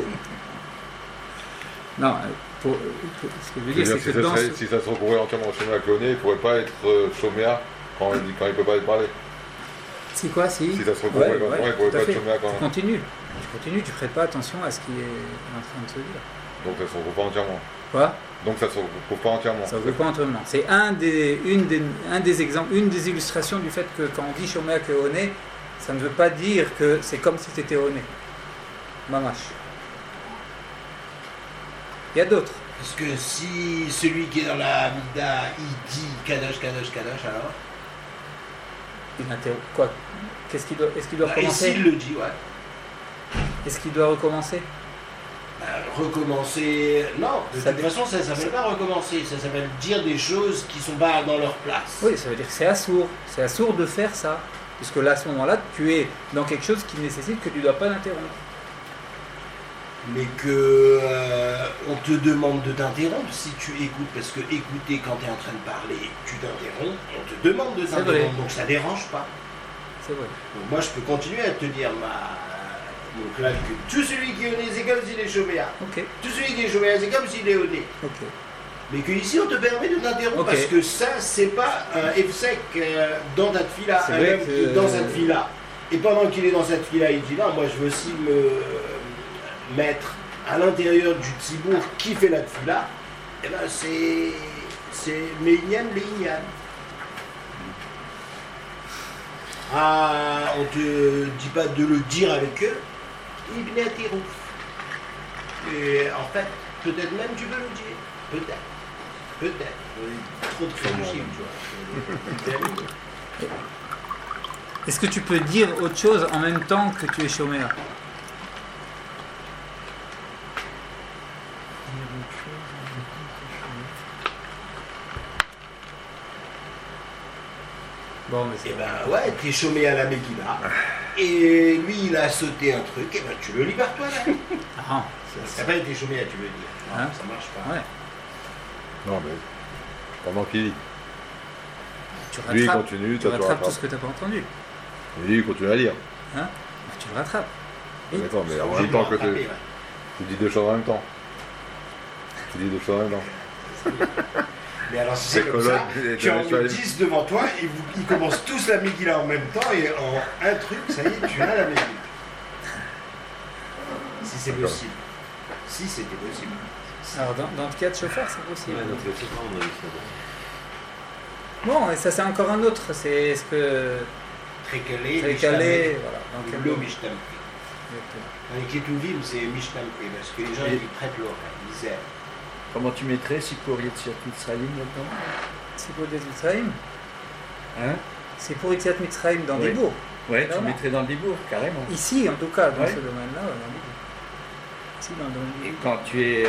Non, ce que je veux dire, c'est que si ça se recouvrait entièrement au Shoméa cloné, il ne pourrait pas être Shoméa quand il ne peut pas être parlé. Si quoi, si ça se recouvrait il ne pourrait pas être Shoméa quand même. Tu continues, tu ne prêtes pas attention à ce qui est en train de se dire. Donc ça ne se recouvre pas entièrement. Quoi ? Donc ça ne se recouvre pas entièrement. Ça ne se recouvre pas entièrement. C'est un des exemples, une des illustrations du fait que quand on dit Shoméa Keone, ça ne veut pas dire que c'est comme si tu étais Oné. Mamash. Il y a d'autres. Parce que si celui qui est dans la Hamida, il dit Kadosh, Kadosh, Kadosh, alors Il interrompt. Quoi ? Est-ce qu'il doit recommencer ? S'il le dit, ouais. Est-ce qu'il doit recommencer ? Recommencer... Non, de toute façon, ça ne s'appelle pas recommencer, ça s'appelle dire des choses qui ne sont pas dans leur place. Oui, ça veut dire que c'est assourd. C'est assourd de faire ça. Puisque là, à ce moment-là, tu es dans quelque chose qui nécessite que tu ne dois pas l'interrompre. Mais que on te demande de t'interrompre si tu écoutes, parce que écouter quand tu es en train de parler, tu t'interromps, on te demande de t'interrompre, donc ça ne dérange pas. C'est vrai. Donc moi je peux continuer à te dire, donc là, que tout celui qui est honnête, c'est comme s'il est Shoméa. Okay. Tout celui qui est Shoméa, c'est comme s'il est honnête. Okay. Mais qu'ici on te permet de t'interrompre, parce que ça, c'est pas un Efsek dans ta fila, un homme qui est dans cette fila. Et pendant qu'il est dans cette fila, il dit non, moi je veux aussi me mettre à l'intérieur du Tzibour qui fait la tfila, et ben c'est Meinyan Leinyan. Ah, on te dit pas de le dire avec eux, Ibn Atirouf. Et en fait, peut-être même tu peux le dire. Peut-être. Trop de crédulité, tu vois. Est-ce que tu peux dire autre chose en même temps que tu es Shoméa ? Bon, mais c'est... Et ben ouais, t'es chômé à la Megillah, et lui il a sauté un truc, et ben tu le lis par toi là. Ah, ça n'a pas été chômé à tu le dis. Non, hein? Ça marche pas. Ouais. Non, mais pendant qu'il lit. Tu Lui il rattrapes, continue, tu rattrapes tout ce que tu n'as pas entendu. Et lui il continue à lire. Hein? Tu le rattrapes. D'accord, mais en J'ai même temps dû que rattraper, tu ouais. dis deux choses en même temps. Tu dis deux choses en même temps. Mais alors, si C'est c'est comme colonne, ça, les tu en Israéliens. mets 10 devant toi, et ils commencent tous la Megillah en même temps, et en un truc, ça y est, tu as la Megillah. Si c'est D'accord. possible. Si c'était possible. Alors, dans le cas de chauffeur, c'est possible. Ouais, donc c'est pas on a vu ça. Bon, et ça, c'est encore un autre. C'est ce que. Très calé, Très calé. Voilà. Dans quel L'eau mot Mishtampi. Exactement. Dans les Ketuvim, c'est Mishtampi, parce que les gens, ils prêtent l'eau, ils disent. Comment tu mettrais Sipur Yetziat Mitzrayim là-dedans? C'est pour Yetziat Mitzrayim. Hein? C'est pour Yetziat Mitzrayim dans Oui. des bourgs. Ouais, tu Clairement. mettrais dans le Dibour, carrément. Ici, en tout cas, dans Ouais. ce domaine-là, dans des bourgs. Ici, dans le domaine des Et bourgs. quand tu es.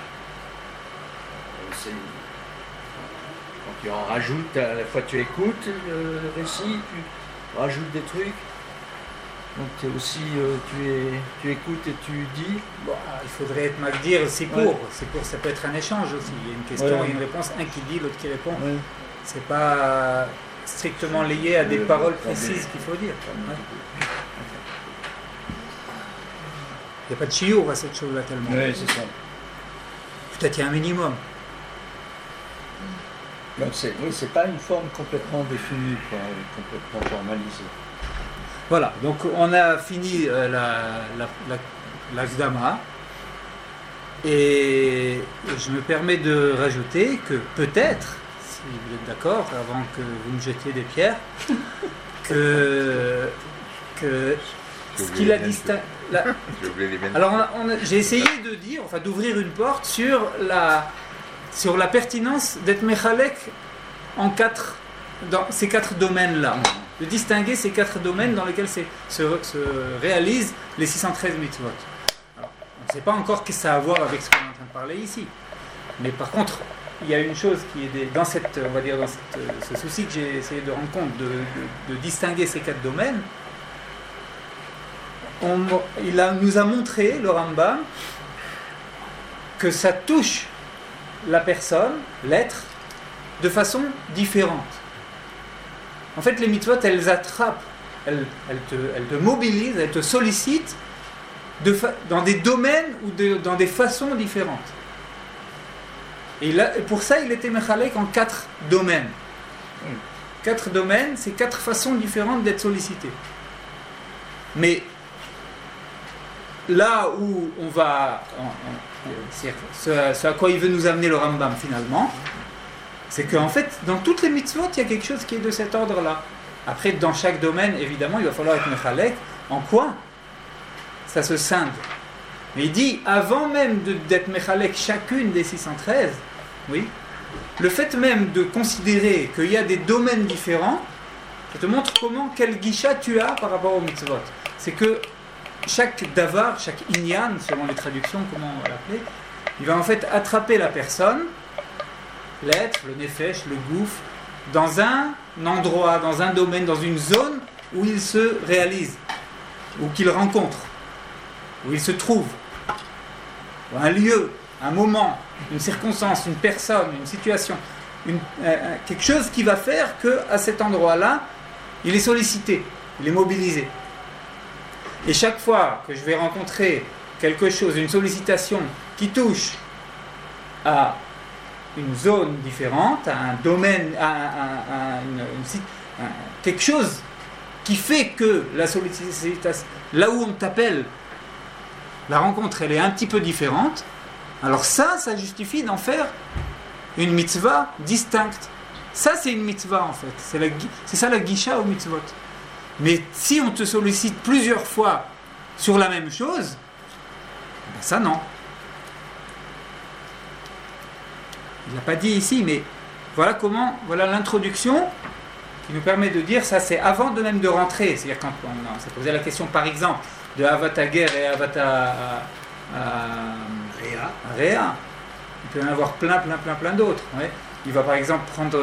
Quand tu en rajoutes, à la fois tu écoutes le récit, tu rajoutes des trucs. Donc tu es aussi. Tu écoutes et tu dis. Bon, il faudrait être Magdir, c'est pour. Ouais. C'est pour, ça peut être un échange aussi. Il y a une question Ouais. et une réponse, un qui dit, l'autre qui répond. Ouais. C'est pas strictement lié à des Le- paroles comme précises des- qu'il faut dire. Ouais. Il n'y a pas de chiour à cette chose-là tellement. Oui, c'est ça. Peut-être il y a un minimum. Donc c'est pas une forme complètement définie, quoi, complètement formalisée. Voilà, donc on a fini l'Akdama. Et je me permets de rajouter que peut-être, si vous êtes d'accord, avant que vous me jetiez des pierres, que ce qu'il a distingué. J'ai oublié les miennes. Alors j'ai essayé de dire, enfin d'ouvrir une porte sur la pertinence d'être Mechalek en dans ces quatre domaines-là. De distinguer ces quatre domaines dans lesquels se réalisent les 613 mitzvot. Alors, on ne sait pas encore ce que ça a à voir avec ce qu'on est en train de parler ici. Mais par contre, il y a une chose qui est dans cette, on va dire, dans ce souci que j'ai essayé de rendre compte, de distinguer ces quatre domaines. Nous a montré, le Rambam, que ça touche la personne, l'être, de façon différente. En fait, les mitzvot, elles attrapent, elles te mobilisent, elles te sollicitent dans des domaines ou dans des façons différentes. Et pour ça, il était Mechalek en 4 domaines. 4 domaines, c'est 4 façons différentes d'être sollicité. Mais là où on va, ce à quoi il veut nous amener le Rambam finalement, c'est qu'en fait, dans toutes les mitzvot, il y a quelque chose qui est de cet ordre-là. Après, dans chaque domaine, évidemment, il va falloir être Mechalek. En quoi ça se scinde? Mais il dit, avant même d'être Mechalek chacune des 613, oui, le fait même de considérer qu'il y a des domaines différents, ça te montre quel guichat tu as par rapport aux mitzvot. C'est que chaque davar, chaque inyan, selon les traductions, comment on va l'appeler, il va en fait attraper la personne, l'être, le nefesh, le gouffre, dans un endroit, dans un domaine, dans une zone où il se réalise, ou qu'il rencontre, où il se trouve, ou un lieu, un moment, une circonstance, une personne, une situation, quelque chose qui va faire qu'à cet endroit-là, il est sollicité, il est mobilisé. Et chaque fois que je vais rencontrer quelque chose, une sollicitation qui à une zone différente, à un domaine, à quelque chose qui fait que la sollicitation, là où on t'appelle, la rencontre, elle est un petit peu différente, alors ça justifie d'en faire une mitzvah distincte. Ça, c'est une mitzvah en fait. C'est ça la guisha au mitzvot. Mais si on te sollicite plusieurs fois sur la même chose, ben ça non. Il ne l'a pas dit ici, mais voilà l'introduction qui nous permet de dire ça, c'est avant de même de rentrer. C'est-à-dire quand on s'est posé la question, par exemple, de Avata Ger et Avata Réa. Il peut y en avoir plein d'autres. Ouais. Il va par exemple prendre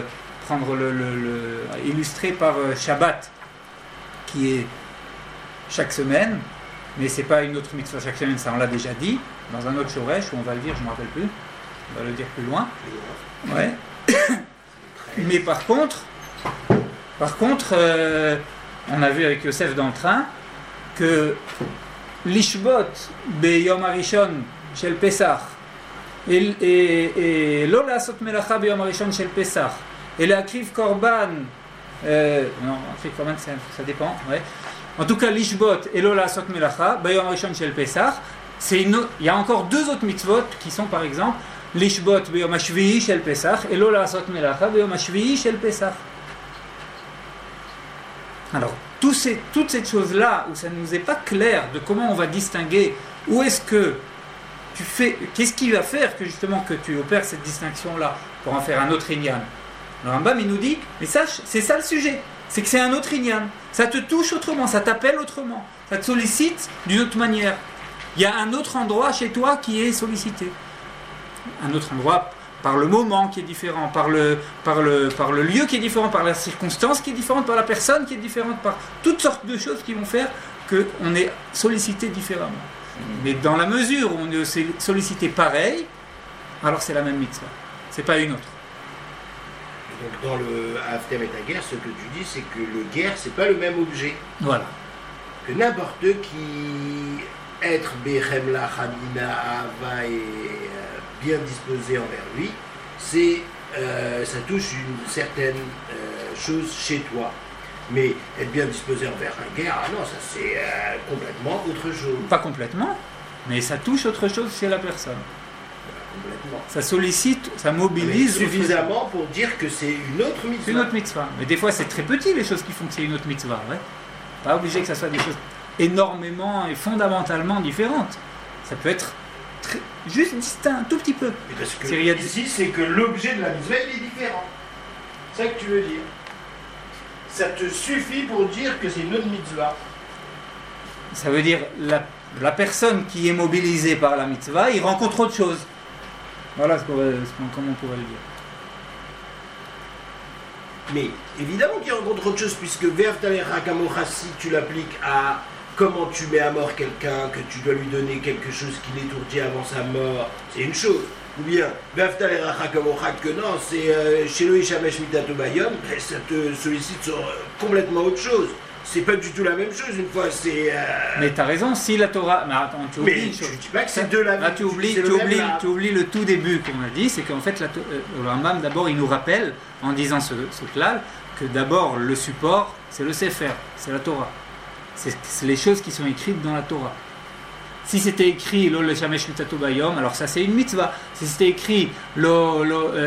illustré par Shabbat, qui est chaque semaine, mais c'est pas une autre mitzvah chaque semaine, ça on l'a déjà dit, dans un autre Shoresh, où on va le dire, je ne me rappelle plus, on va le dire plus loin. Ouais. Mais par contre, on a vu avec Yosef dans le train que l'ishbot be yom harishon shel Pesach et Lola Asot Melacha Beyom Arishon Shel Pesach. Et la Kriv Korban, non, Kriv Korban ça dépend, ouais. En tout cas, l'Ishbot et Lola Asot Melacha Beyom Arishon Shel Pesach. Il y a encore deux autres mitzvot qui sont par exemple l'Ishbot Beyom Hashvi'i Shel Pesach et Lola Asot Melacha Beyom Hashvi'i Shel Pesach. Alors, toutes ces choses-là où ça ne nous est pas clair de comment on va distinguer, où est-ce que tu fais, qu'est-ce qui va faire que justement que tu opères cette distinction-là pour en faire un autre inyan. Le Rambam il nous dit, mais sache, c'est ça le sujet, c'est que c'est un autre inyan, ça te touche autrement, ça t'appelle autrement, ça te sollicite d'une autre manière. Il y a un autre endroit chez toi qui est sollicité, un autre endroit par le moment qui est différent, par le lieu qui est différent, par la circonstance qui est différente, par la personne qui est différente, par toutes sortes de choses qui vont faire qu'on est sollicité différemment. Mais dans la mesure où on est sollicité pareil, alors c'est la même mitzvah, c'est pas une autre. Donc dans le Haftem et Hager, ce que tu dis, c'est que le guerre, c'est pas le même objet. Voilà. Que n'importe qui, être Bechem la Hamina Ava et bien disposé envers lui, ça touche une certaine chose chez toi. Mais être bien disposé envers un guerre, non, ça c'est complètement autre chose. Pas complètement, mais ça touche autre chose chez la personne. Complètement. Ça sollicite, ça mobilise. Mais suffisamment pour dire que c'est une autre mitzvah. C'est une autre mitzvah. Mais des fois c'est très petit les choses qui font que c'est une autre mitzvah. Ouais. Pas obligé que ça soit des choses énormément et fondamentalement différentes. Ça peut être juste distinct, un tout petit peu. Et parce que ici, c'est que l'objet de la mitzvah, il est différent. C'est ça que tu veux dire. Ça te suffit pour dire que c'est une autre mitzvah. Ça veut dire la personne qui est mobilisée par la mitzvah, il rencontre autre chose. Voilà comment on pourrait le dire. Mais évidemment qu'il rencontre autre chose, puisque Ve'avtalecha kamocha, si tu l'appliques à comment tu mets à mort quelqu'un, que tu dois lui donner quelque chose qui l'étourdit avant sa mort, c'est une chose. Ou bien, Ve'avtalecha kamocha, que non, c'est chez le Ishamesh Mitato Bayom, ça te sollicite sur complètement autre chose. C'est pas du tout la même chose, une fois, c'est... Mais t'as raison, si la Torah... Mais attends, tu oublies une chose. Je dis pas que c'est de la... Là, tu oublies le tout début qu'on a dit, c'est qu'en fait, le Rambam, d'abord, il nous rappelle, en disant ce klal, que d'abord, le support, c'est le Sefer, c'est la Torah. C'est les choses qui sont écrites dans la Torah. Si c'était écrit Lo Shamesh Mitato Bayom, alors ça c'est une mitzvah. Si c'était écrit Lo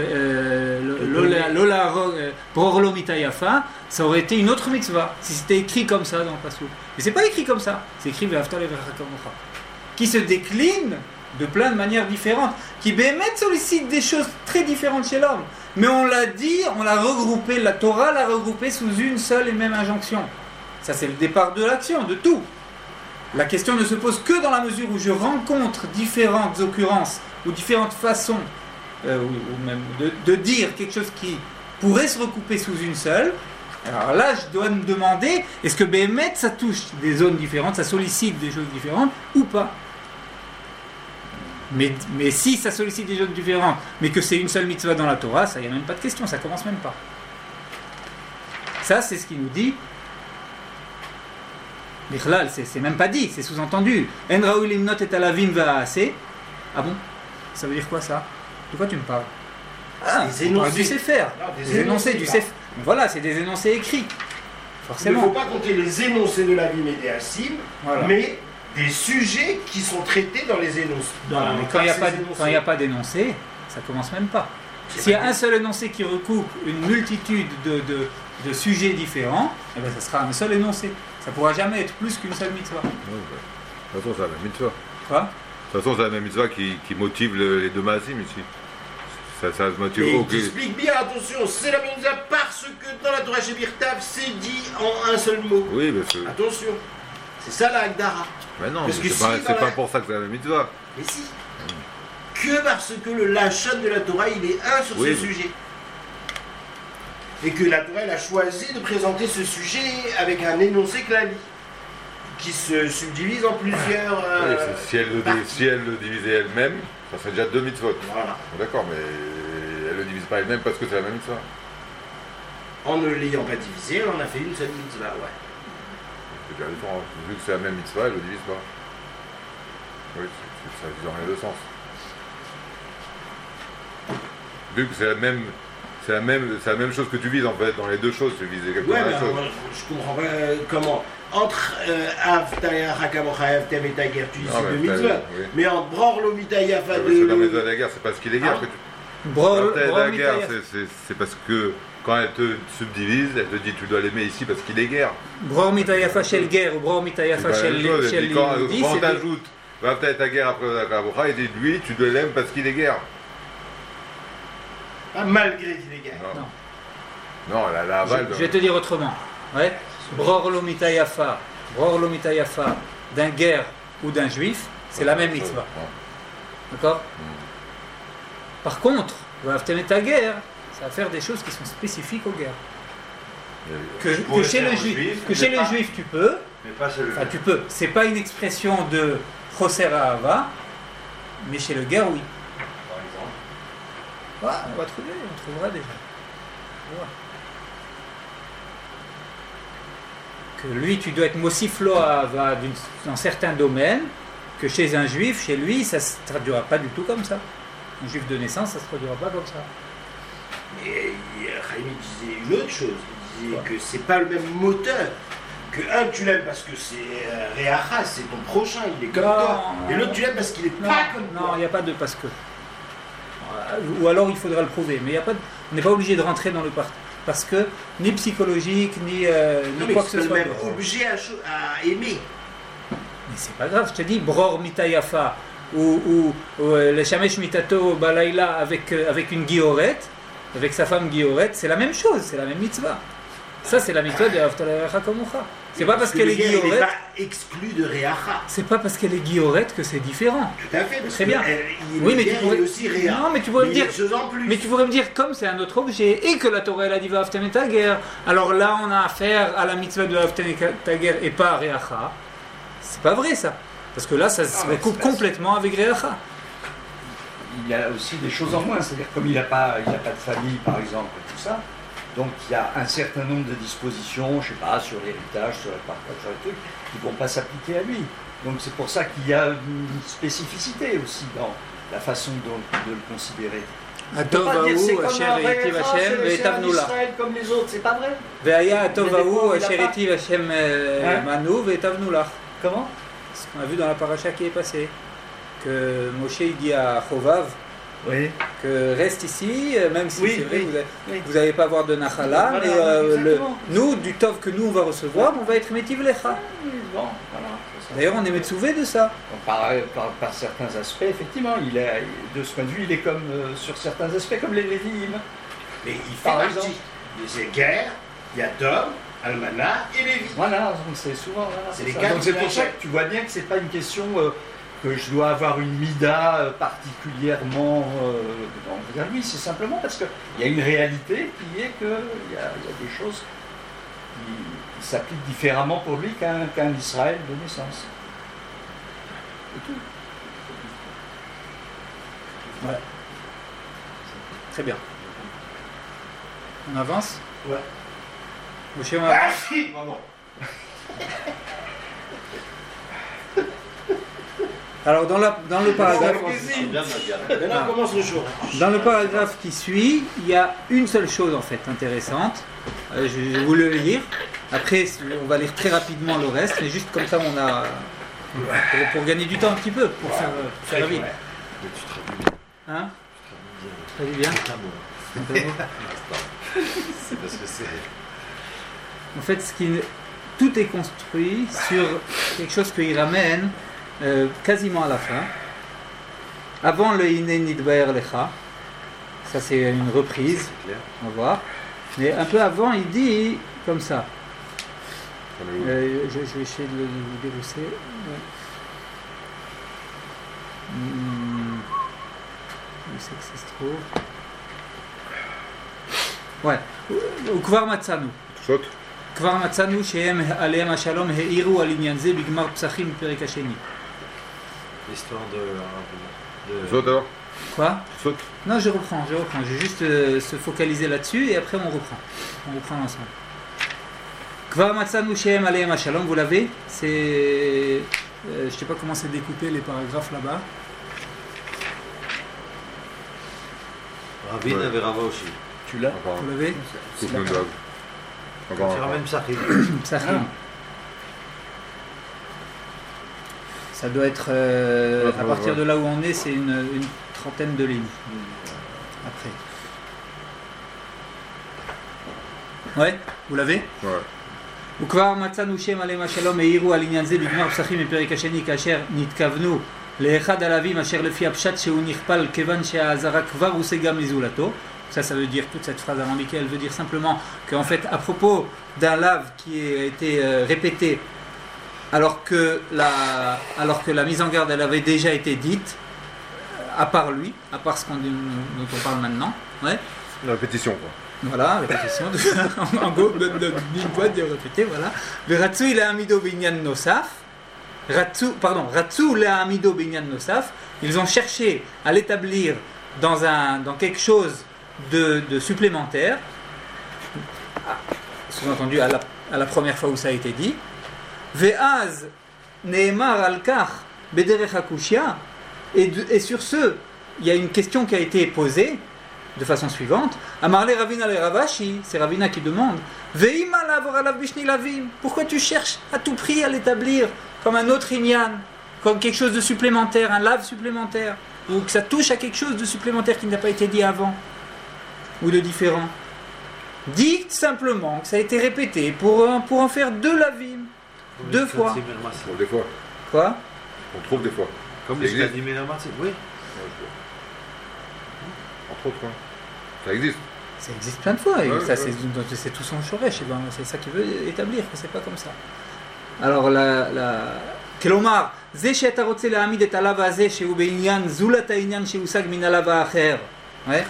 Borlo Mitayafa, ça aurait été une autre mitzvah. Si c'était écrit comme ça dans le passage. Mais c'est pas écrit comme ça. C'est écrit Ve'aftal Kamocha, qui se décline de plein de manières différentes, qui bémet sollicite des choses très différentes chez l'homme. Mais on l'a dit, on l'a regroupé, la Torah l'a regroupé sous une seule et même injonction. Ça c'est le départ de l'action, de tout. La question ne se pose que dans la mesure où je rencontre différentes occurrences ou différentes façons ou même de dire quelque chose qui pourrait se recouper sous une seule. Alors là, je dois me demander, est-ce que Béhémet, ça touche des zones différentes, ça sollicite des choses différentes ou pas ? Mais si ça sollicite des choses différentes, mais que c'est une seule mitzvah dans la Torah, ça, il n'y a même pas de question, ça commence même pas. Ça, c'est ce qu'il nous dit. Bichlal, c'est même pas dit, c'est sous-entendu. En raoul limnot et alavim va'ase. Ah bon ? Ça veut dire quoi ça ? De quoi tu me parles ? Ah, des énoncés. Du Sefer. Des énoncés du Sefer. Voilà, c'est des énoncés écrits. Forcément. Il ne faut pas compter les énoncés de l'avim et des Hassim, voilà. Mais des sujets qui sont traités dans les énoncés. Voilà, mais quand il n'y a pas d'énoncé, ça commence même pas. S'il y a un seul énoncé qui recoupe une multitude de sujets différents, eh bien, ça sera un seul énoncé. Ça ne pourra jamais être plus qu'une seule mitzvah. De toute façon, c'est la même mitzvah. Quoi ? De toute façon, c'est la même mitzvah qui motive les deux maasim ici. Ça motive. Et tu expliques bien, attention, c'est la même mitzvah parce que dans la Torah Shebirtav, c'est dit en un seul mot. Oui, parce que... Attention, c'est ça la Hagdara. Mais non, c'est pas pour ça que c'est la même mitzvah. Mais si. Que parce que le lachon de la Torah, il est un sur ce sujet. Et que la Torah elle a choisi de présenter ce sujet avec un énoncé clali qui se subdivise en plusieurs. Si elle le divisait elle-même, ça serait déjà deux mitzvot. Voilà. D'accord, mais elle le divise pas elle-même parce que c'est la même mitzvah. En ne l'ayant pas divisé, elle en a fait une seule mitzvah, ouais. C'est bien différent. Vu que c'est la même mitzvah, elle le divise pas. Oui, ça divise dans les deux sens. Vu que c'est la même chose que tu vises en fait, dans les deux choses, tu vises exactement Ouais, la mais même chose. moi, je comprends pas comment. Entre Avtaya Hakamocha et Metaguer, tu dis Non, c'est deux mais mitzvahs. oui. Mais entre Brorlo Mitayafa Parce que dans les de. de la guerre, c'est parce qu'il est guerre que tu. Bror La guerre, Mitayafa. c'est parce que quand elle te subdivise, elle te dit tu dois l'aimer ici parce qu'il est guerre. Bror Mitayafa Shel Ger ou Bror C'est Mitayafa pas la même chose. Shel Elle dit, quand Yehudi, on c'est deux- t'ajoute, va peut-être ta guerre après la Kabocha, il dit lui, tu dois l'aimer parce qu'il est guerre. Ah, malgré qu'il est guerre. Non, la aval. Je vais te dire autrement. Ouais. Bror lo Mitayafa d'un guerre ou d'un juif, c'est la même mitzvah. D'accord? Par contre, ta guerre, ça va faire des choses qui sont spécifiques aux guerres. Que chez le juif, tu peux. Mais pas chez le Enfin, tu peux. C'est pas une expression de Choser Ahava, mais chez le guerre, oui. par exemple. On va trouver, on trouvera déjà. On va voir. Que lui, tu dois être Mosiflo Ahava dans certains domaines, que chez un juif, chez lui, ça ne se traduira pas du tout comme ça. Un juif de naissance, ça ne se traduira pas comme ça. Mais Chaim disait une autre chose. Il disait que c'est pas le même moteur. Que un, tu l'aimes parce que c'est Réacha, c'est ton prochain, il est comme toi. Et l'autre, tu l'aimes parce qu'il est pas comme Non, toi. il n'y a pas de parce que. Ou alors il faudra le prouver. Mais il y a pas de- on n'est pas obligé de rentrer dans le parce que ni psychologique, ni Non, mais quoi que c'est ce le soit. même objet à aimer. Mais c'est pas grave, je te dis, Bror Mitayafa ou le Shamesh Mitato Balaïla avec une guillorette, avec sa femme guillorette, c'est la même chose, c'est la même mitzvah. Ça, c'est la mitzvah de Avtalarecha Kamocha. C'est pas parce qu'elle est Il n'est guillorette, pas exclu de Réacha. c'est pas parce qu'elle est guillorette que c'est différent. Tout à fait. Parce Très que bien. Il Oui, mais tu est pourrais- aussi Réa. Non, mais tu pourrais me il y a dire- des choses en plus. Mais tu pourrais me dire, comme c'est un autre objet, et que la Torah elle a dit Va'aftem et Tager, alors là on a affaire à la mitzvah de Va'aftem et Tager et pas à Reacha. C'est pas vrai ça. Parce que là ça se recoupe complètement avec Reacha. Il y a aussi des choses en moins, c'est-à-dire comme il n'a pas de famille par exemple, et tout ça, donc il y a un certain nombre de dispositions, je sais pas, sur l'héritage, sur le partage, sur les trucs, qui ne vont pas s'appliquer à lui. Donc c'est pour ça qu'il y a une spécificité aussi dans la façon de le considérer. Atov Aou, Asher Etiv Hashem, Ve'etav Nula. comme les autres, c'est pas vrai. Ve'aya Atov Il y a des Aou, fois où il a Asher pas. Etiv Hashem Hein Manu, Ve'etav Nula. Comment? Ce qu'on a vu dans la paracha qui est passée. Que Moshe il dit à Chovav Oui. que reste ici, même si Oui, c'est vrai, oui. vous n'allez pas avoir de Nachala, Voilà, mais exactement. nous, du Tov que nous on va recevoir, on va être Métiv Lecha. Bon, voilà. c'est ça. D'ailleurs, on est Metsuvé de ça. Donc, par certains aspects, effectivement, de ce point de vue, il est comme sur certains aspects comme les Lévi'im. Mais il fait Par partie. exemple. Il y a guerre, il y a Dom, Almana et Lévi. Voilà, donc c'est souvent. Voilà, C'est les ça. quatre Donc c'est pour qui ça achètent. que tu vois bien que c'est pas une question que je dois avoir une mida particulièrement envers lui. C'est simplement parce qu'il y a une réalité qui est qu'il y a des choses qui s'appliquent différemment pour lui qu'un Israël de naissance. C'est tout. Ouais. Très bien. On avance. Ouais. Moshe, on Ah avance. si, pardon. Alors, dans le paragraphe. C'est bien de la guerre. Maintenant, on commence le jour. Dans le paragraphe qui suit, il y a une seule chose en fait intéressante. Je vais vous le lire. Après, on va lire très rapidement le reste, mais juste comme ça, on a pour gagner du temps un petit peu, pour faire vite. Mais tu traduis bien. Hein? Tu traduis Très bien. bien. C'est parce que c'est. En fait, tout est construit sur quelque chose qu'il ramène quasiment à la fin. Avant le Hine Nidbaer Lecha, ça c'est une reprise, C'est clair. on va voir. Mais un peu avant, il dit comme ça. Je vais essayer de le dérousser. Ouais. Où c'est que ça se trouve? Ouais. Ukvar Matsanu. Saute. כבר מצאנו שהם עליהם השלום העירו על עניין זה בגמר פסחים בפרק השני. L'histoire de. Saute alors. Quoi? Saute. Non, je reprends. Je vais juste se focaliser là-dessus et après on reprend. On reprend l'ensemble. כבר מצאנו שהם עליהם השלום, vous l'avez? C'est... je sais pas comment c'est découpé les paragraphes là-bas. Ravine avait Rava aussi. Tu l'as Enfin, Vous l'avez sauf le dog. Quand Encore tu un. ramènes Psachim. Psachim. Ça doit être, à partir de là où on est, c'est une trentaine de lignes. Après. Ouais, vous l'avez Ouais. וכבר מצאנו שם עליהם השלום העירו על עניין זה בגמר פסחים בפרק השני כאשר נתכוונו לאחד הלווים אשר לפי הפשט שהוא נכפל כיוון שהאזהרה כבר הושגה מזולתו. Ça veut dire, toute cette phrase alambiquée, elle veut dire simplement qu'en fait, à propos d'un lave qui a été répété alors que la mise en garde elle avait déjà été dite, à part lui, à part ce dont on parle maintenant, ouais. La répétition, quoi. Voilà, répétition, en gros, d'une boîte de répéter, voilà. Ratsu le'amido binyan nosaf, Ratsu le'amido binyan nosaf, ils ont cherché à l'établir dans quelque chose de supplémentaire, sous-entendu à la première fois où ça a été dit. Ve'az ne'emar al-kach bederech hakushya, et sur ce, il y a une question qui a été posée de façon suivante. Amarle Ravina le Ravashi, c'est Ravina qui demande, Ve'ima lavor alav bishni lavim, pourquoi tu cherches à tout prix à l'établir comme un autre inyan, comme quelque chose de supplémentaire, un lave supplémentaire, ou que ça touche à quelque chose de supplémentaire qui n'a pas été dit avant, ou de différent. Dis simplement que ça a été répété pour en faire deux lavim, deux fois. Bon, des fois. Quoi? On trouve des fois. Comme Ça les existe. Shkadim et la Matzah, oui. Entre autres, hein. Ça existe. Ça existe plein de fois, et Ouais, ça, ouais. c'est tout son shoresh, et ben, c'est ça qu'il veut établir, que c'est pas comme ça. Alors, כלומר, זה שאתה רוצה להעמיד את הלאו הזה שהוא בעניין זולת העניין שהושג מן הלאו האחר. Ouais.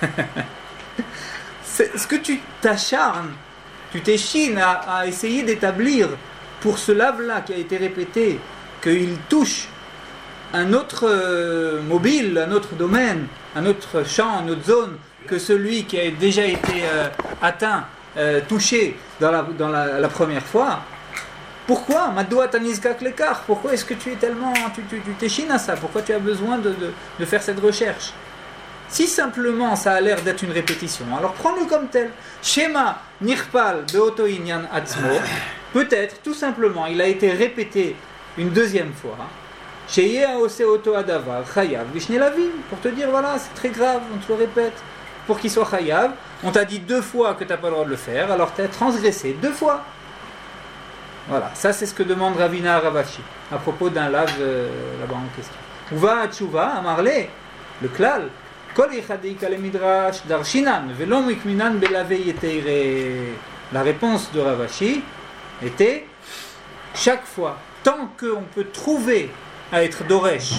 Ce que tu t'acharnes, tu t'échines à essayer d'établir pour ce lave-là qui a été répété, qu'il touche un autre mobile, un autre domaine, un autre champ, une autre zone que celui qui a déjà été atteint, touché dans la première fois. Pourquoi Madoua tanizkak lekar? Pourquoi est-ce que tu es tellement, tu t'échines à ça? Pourquoi tu as besoin de faire cette recherche? Si simplement ça a l'air d'être une répétition, alors prends-le comme tel. Shema nirpal beoto inyan atzmo. Peut-être, tout simplement, il a été répété une deuxième fois. Sheyeh ose oto adavar chayav vishne lavim. Pour te dire, voilà, c'est très grave, on te le répète. Pour qu'il soit chayav, on t'a dit deux fois que tu n'as pas le droit de le faire, alors tu as transgressé deux fois. Voilà, ça c'est ce que demande Ravina Ravashi à propos d'un lave là-bas en question. Uva Tchouva Amarle, le klal, Kol Yichadei Kale Midrash Darshinan, Velom Ikminan Belave Yeteire. La réponse de Ravashi était chaque fois, tant qu'on peut trouver à être Doresh,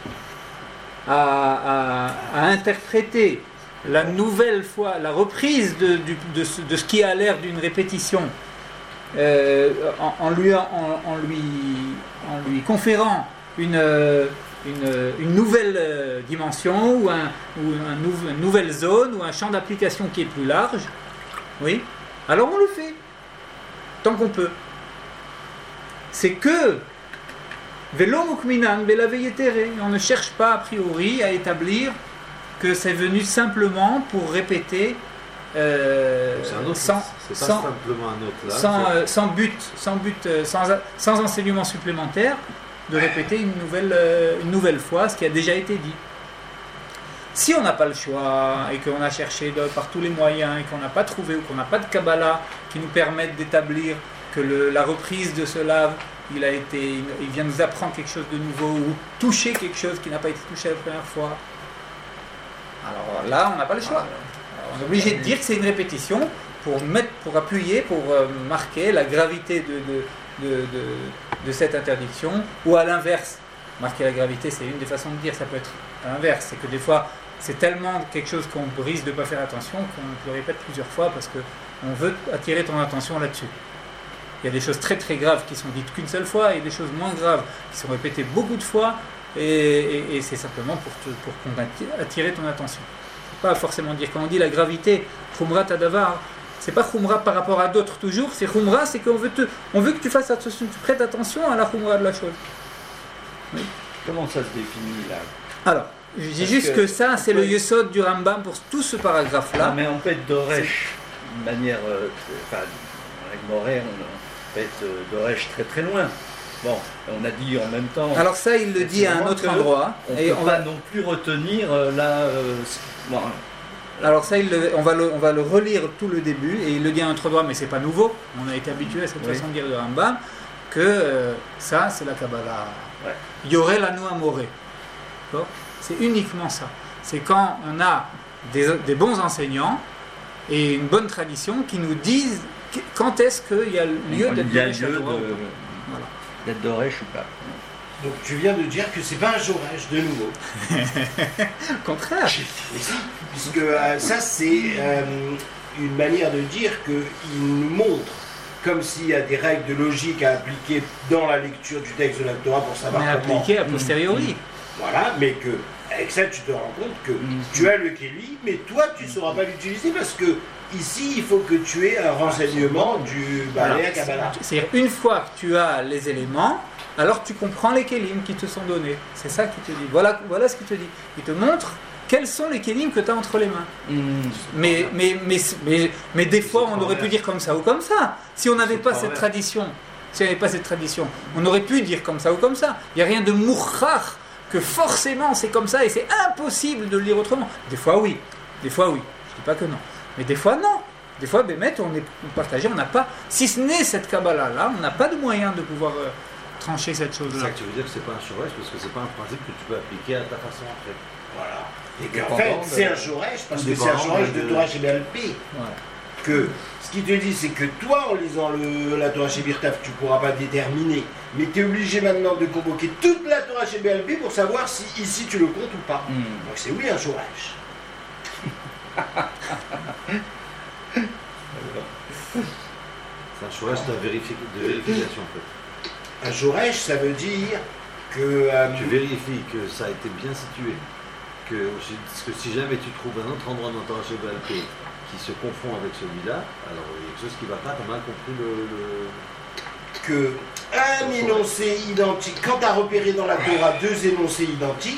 à interpréter la nouvelle fois, la reprise de ce qui a l'air d'une répétition, en lui conférant une nouvelle dimension ou une nouvelle zone ou un champ d'application qui est plus large, oui, alors on le fait tant qu'on peut. C'est que Velo Mukminan Belave Yetere, on ne cherche pas a priori à établir que c'est venu simplement pour répéter C'est un autre, c'est pas simplement un autre là. sans but, sans enseignement supplémentaire, de répéter une nouvelle fois ce qui a déjà été dit. Si on n'a pas le choix et qu'on a cherché par tous les moyens et qu'on n'a pas trouvé ou qu'on n'a pas de Kabbalah qui nous permettent d'établir que la reprise de ce lave, il vient nous apprendre quelque chose de nouveau ou toucher quelque chose qui n'a pas été touché la première fois, alors là on n'a pas le choix. On est obligé de dire que c'est une répétition pour appuyer, pour marquer la gravité de cette interdiction, ou à l'inverse. Marquer la gravité, c'est une des façons de dire, ça peut être à l'inverse, c'est que des fois c'est tellement quelque chose qu'on risque de ne pas faire attention qu'on le répète plusieurs fois parce qu'on veut attirer ton attention là-dessus. Il y a des choses très très graves qui sont dites qu'une seule fois et des choses moins graves qui sont répétées beaucoup de fois et c'est simplement pour attirer ton attention. Pas forcément dire, quand on dit la gravité, Khumra Tadavar, c'est pas Khumra par rapport à d'autres toujours, c'est Khumra, c'est qu'on veut que tu fasses attention, tu prêtes attention à la Khumra de la chose. Oui. Comment ça se définit là? Alors, Je dis Parce juste que ça, c'est le ouais. yesod du Rambam pour tout ce paragraphe-là. Non, mais on peut être Doresh d'une manière. Enfin, avec Moré, on peut être Doresh très très loin. Bon, on a dit en même temps. Alors ça, il le dit à un autre endroit. On Et ne on peut va, pas non plus retenir bon, alors ça, on va le relire tout le début, et il le dit à un autre endroit, mais c'est pas nouveau. On a été habitué à cette Oui. façon de dire de Rambam, que ça, c'est la Kabbalah. Ouais. Yoré l'anu amoré. D'accord ? C'est uniquement ça. C'est quand on a des bons enseignants et une bonne tradition qui nous disent quand est-ce qu'il y a lieu d'être il y a Doresh lieu la Torah ou pas. de- Voilà. d'être Doresh ou pas. Donc tu viens de dire que c'est pas un Joresh de nouveau. Au contraire. Puisque ça, c'est une manière de dire qu'il nous montre, comme s'il y a des règles de logique à appliquer dans la lecture du texte de la Torah pour savoir Mais comment. appliqué a posteriori. Voilà, mais que avec ça, tu te rends compte que tu as le Kéli, mais toi, tu ne sauras pas l'utiliser parce que ici, il faut que tu aies un renseignement du Voilà. Balea Kabbalah. C'est-à-dire, une fois que tu as les éléments, alors tu comprends les kélim qui te sont donnés. C'est ça qu'il te dit. Voilà ce qu'il te dit. Il te montre quels sont les kélim que tu as entre les mains. Mais des fois, on aurait pu dire comme ça ou comme ça. Si on n'avait pas cette tradition, on aurait pu dire comme ça ou comme ça. Il n'y a rien de mourchar que forcément c'est comme ça et c'est impossible de le lire autrement. Des fois oui, je ne dis pas que non. Mais des fois non. Des fois, Bémet, on est partagé, on n'a pas, si ce n'est cette Kabbalah-là, on n'a pas de moyen de pouvoir trancher cette C'est chose-là. ça que tu veux dire que c'est pas un Shoresh parce que c'est pas un principe que tu peux appliquer à ta façon après. Voilà. Et qu'en Dépendant fait, de- c'est un Joresh parce que c'est un Dépendant Joresh de- de Torah chez BLP. Voilà. Que ce qu'il te dit, c'est que toi, en lisant la Torah chez Birtaf, tu ne pourras pas déterminer. Mais tu es obligé maintenant de convoquer toute la Torah chez BLP pour savoir si ici tu le comptes ou pas. Donc c'est oui un Joresh. C'est un Shoresh de vérification en fait. Un Joresh, ça veut dire que. Tu vérifies que ça a été bien situé. Parce que si jamais tu trouves un autre endroit dans Torah chez BLP qui se confond avec celui-là, alors il y a quelque chose qui va pas, tu as mal compris que un énoncé identique, quand tu as repéré dans la Torah deux énoncés identiques,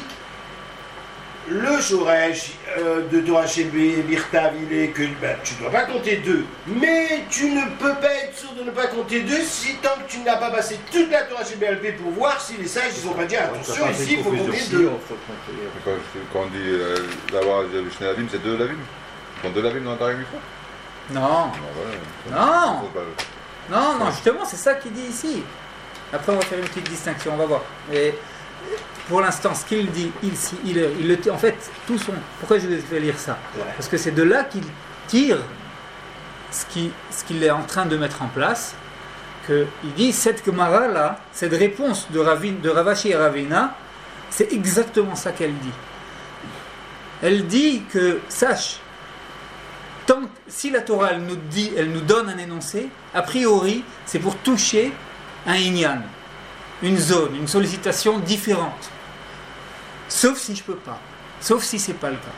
le Shoresh de Torah chez Birtav, il est que tu ne dois pas compter deux. Mais tu ne peux pas être sûr de ne pas compter deux si tant que tu n'as pas passé toute la Torah chez BLP pour voir si les sages ils n'ont pas dit attention, pas ici il faut fait compter confusion. deux. Quand on dit d'avoir le Shnei Lavim, c'est deux Lavim. Ils font deux Lavim dans la Torah Mifra. Non, Voilà. non, non, justement, c'est ça qu'il dit ici. Après, on va faire une petite distinction, on va voir. Mais pour l'instant, ce qu'il dit ici, en fait, tout son. Pourquoi je vais lire ça ? Parce que c'est de là qu'il tire ce qu'il est en train de mettre en place. Il dit cette Gemara là, cette réponse de Ravashi et Ravina, c'est exactement ça qu'elle dit. Elle dit que, sache, si la Torah elle nous donne un énoncé, a priori, c'est pour toucher un inyan, une zone, une sollicitation différente. Sauf si je peux pas, sauf si c'est pas le cas.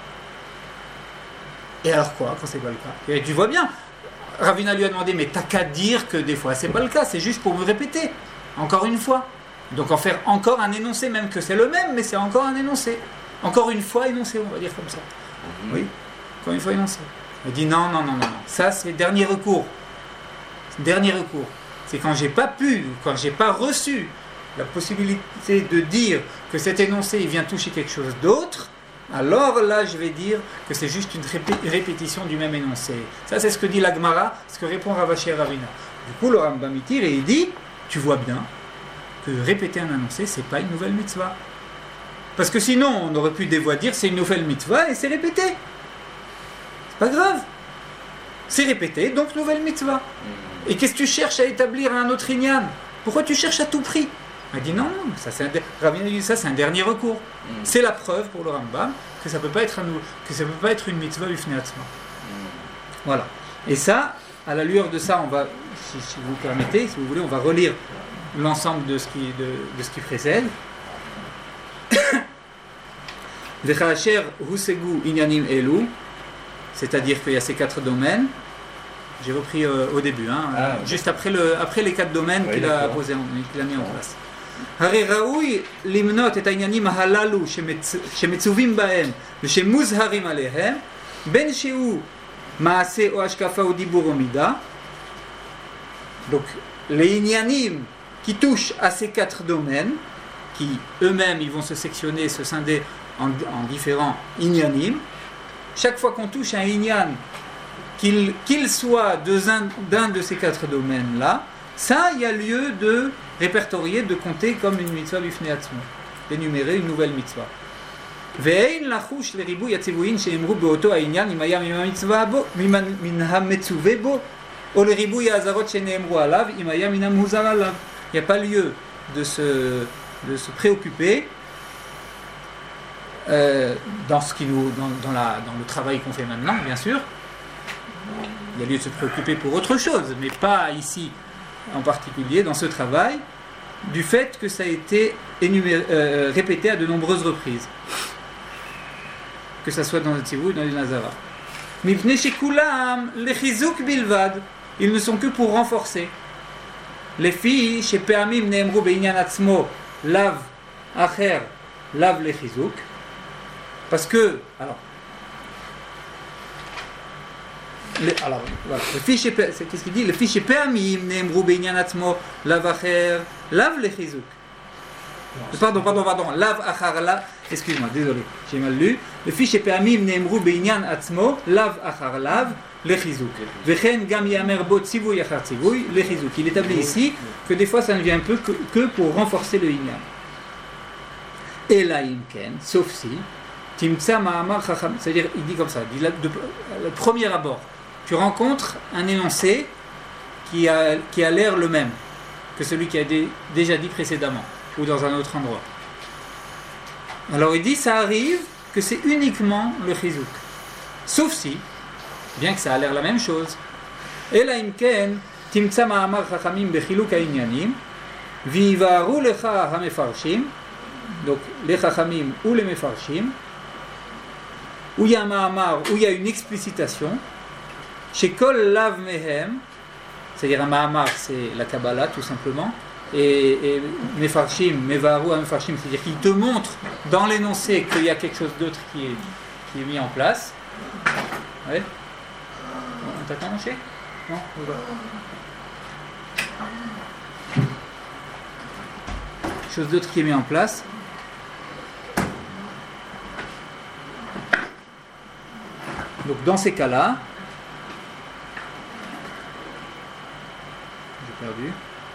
Et alors quoi quand c'est pas le cas ? Et tu vois bien, Ravina lui a demandé, mais t'as qu'à dire que des fois c'est pas le cas, c'est juste pour me répéter, encore une fois. Donc en faire encore un énoncé, même que c'est le même, mais c'est encore un énoncé. Encore une fois énoncé, on va dire comme ça. Oui, encore une fois énoncé. Elle dit non, ça c'est dernier recours. Dernier recours. C'est quand j'ai pas reçu la possibilité de dire que cet énoncé il vient toucher quelque chose d'autre, alors là je vais dire que c'est juste une répétition du même énoncé. Ça c'est ce que dit la Gemara, ce que répond Ravashi et Ravina. Du coup le Rambam il tire et il dit, tu vois bien que répéter un énoncé c'est pas une nouvelle mitzvah. Parce que sinon on aurait pu des fois dire c'est une nouvelle mitzvah et c'est répété. Pas grave. C'est répété, donc nouvelle mitzvah. Et qu'est-ce que tu cherches à établir à un autre inyan ? Pourquoi tu cherches à tout prix ? Elle dit non, ça c'est Ravina dit ça c'est un dernier recours. C'est la preuve pour le Rambam que ça peut pas être une mitzvah bifnei atzma. Voilà. Et ça, à la lueur de ça, on va, si vous permettez, si vous voulez, on va relire l'ensemble de ce qui précède. V'cha'asher husegu inyanim elu. C'est-à-dire qu'il y a ces 4 domaines. J'ai repris au début, juste après les 4 domaines qu'il a mis en place. הרי ראוי למנות את העניינים הללו שמצווים בהם ושמוזהרים עליהם, בין שהוא מעשה או השקפה או דיבור או מידה. Donc, les inyanim qui touchent à ces 4 domaines, qui eux-mêmes ils vont se sectionner, se scinder en différents inyanim. Chaque fois qu'on touche un inyan, qu'il soit d'un de ces 4 domaines-là, ça, il y a lieu de répertorier, de compter comme une mitzvah bifnei atzmo, d'énumérer une nouvelle mitzvah. ואין לחוש לריבוי הציוויים שאמרו באותו העניין אם היה מן המצווה בו או לריבוי האזהרות שנאמרו עליו אם היה מן המוזר עליו. Il n'y a pas lieu de se préoccuper dans le travail qu'on fait maintenant, bien sûr. Il y a lieu de se préoccuper pour autre chose, mais pas ici en particulier, dans ce travail, du fait que ça a été répété à de nombreuses reprises. Que ça soit dans le Tzivou ou dans le Nazara. Mipnei shekulam lechizuk bilvad. Ils ne sont que pour renforcer. Les filles, chez Peamim neemru beinyan atzmo, lav acher, lav lechizuk. Parce que, alors voilà, le fiche, qu'est-ce qu'il dit? Le fiche permis, neemru beinyan atzmo, lav acher, lav lechizuk. Pardon, lav achar lav, excuse-moi, désolé, j'ai mal lu. Le fiche permis, neemru beinyan atzmo, lav achar lav, lechizuk. Vechen gam yamer bo tzivui achar tzivui, lechizuk. Il établit ici que des fois ça ne vient que pour renforcer le inyan. Et là, imken, sauf si, timtsa ma'amar chacham, c'est-à-dire, il dit comme ça, le premier abord, tu rencontres un énoncé qui a l'air le même que celui qui a déjà dit précédemment, ou dans un autre endroit. Alors il dit, ça arrive que c'est uniquement le chizouk. Sauf si, bien que ça a l'air la même chose, Ela imken, timtsa ma'amar chachamim bechiluk ha'inyanim, vivaru lecha hamefarshim, donc les chachamim ou les mefarshim, où il y a un ma'amar, où il y a une explicitation, chez kol lav mehem, c'est-à-dire un ma'amar, c'est la Kabbalah tout simplement, et mefarshim, mevaru à mefarshim, c'est-à-dire qu'il te montre dans l'énoncé qu'il y a quelque chose d'autre qui est mis en place. Ouais. On t'a pas manché ? Non ? Quelque chose d'autre qui est mis en place. Donc dans ces cas-là, j'ai perdu.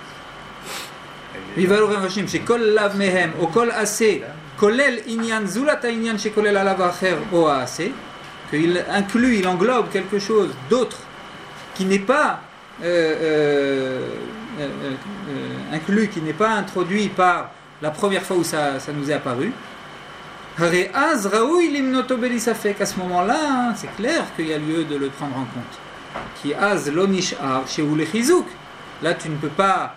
Vivaru Rashim, chez Kol Lav Mehem, au Kol Assez, Kolel Inyan Zulata Inyan chez Kolel Alav Acher O Assez, qu'il inclut, il englobe quelque chose d'autre qui n'est pas inclus, qui n'est pas introduit par la première fois où ça nous est apparu. À ce moment-là, c'est clair qu'il y a lieu de le prendre en compte. Qui az lo nishar chez ou le chizouk. Là, tu ne peux pas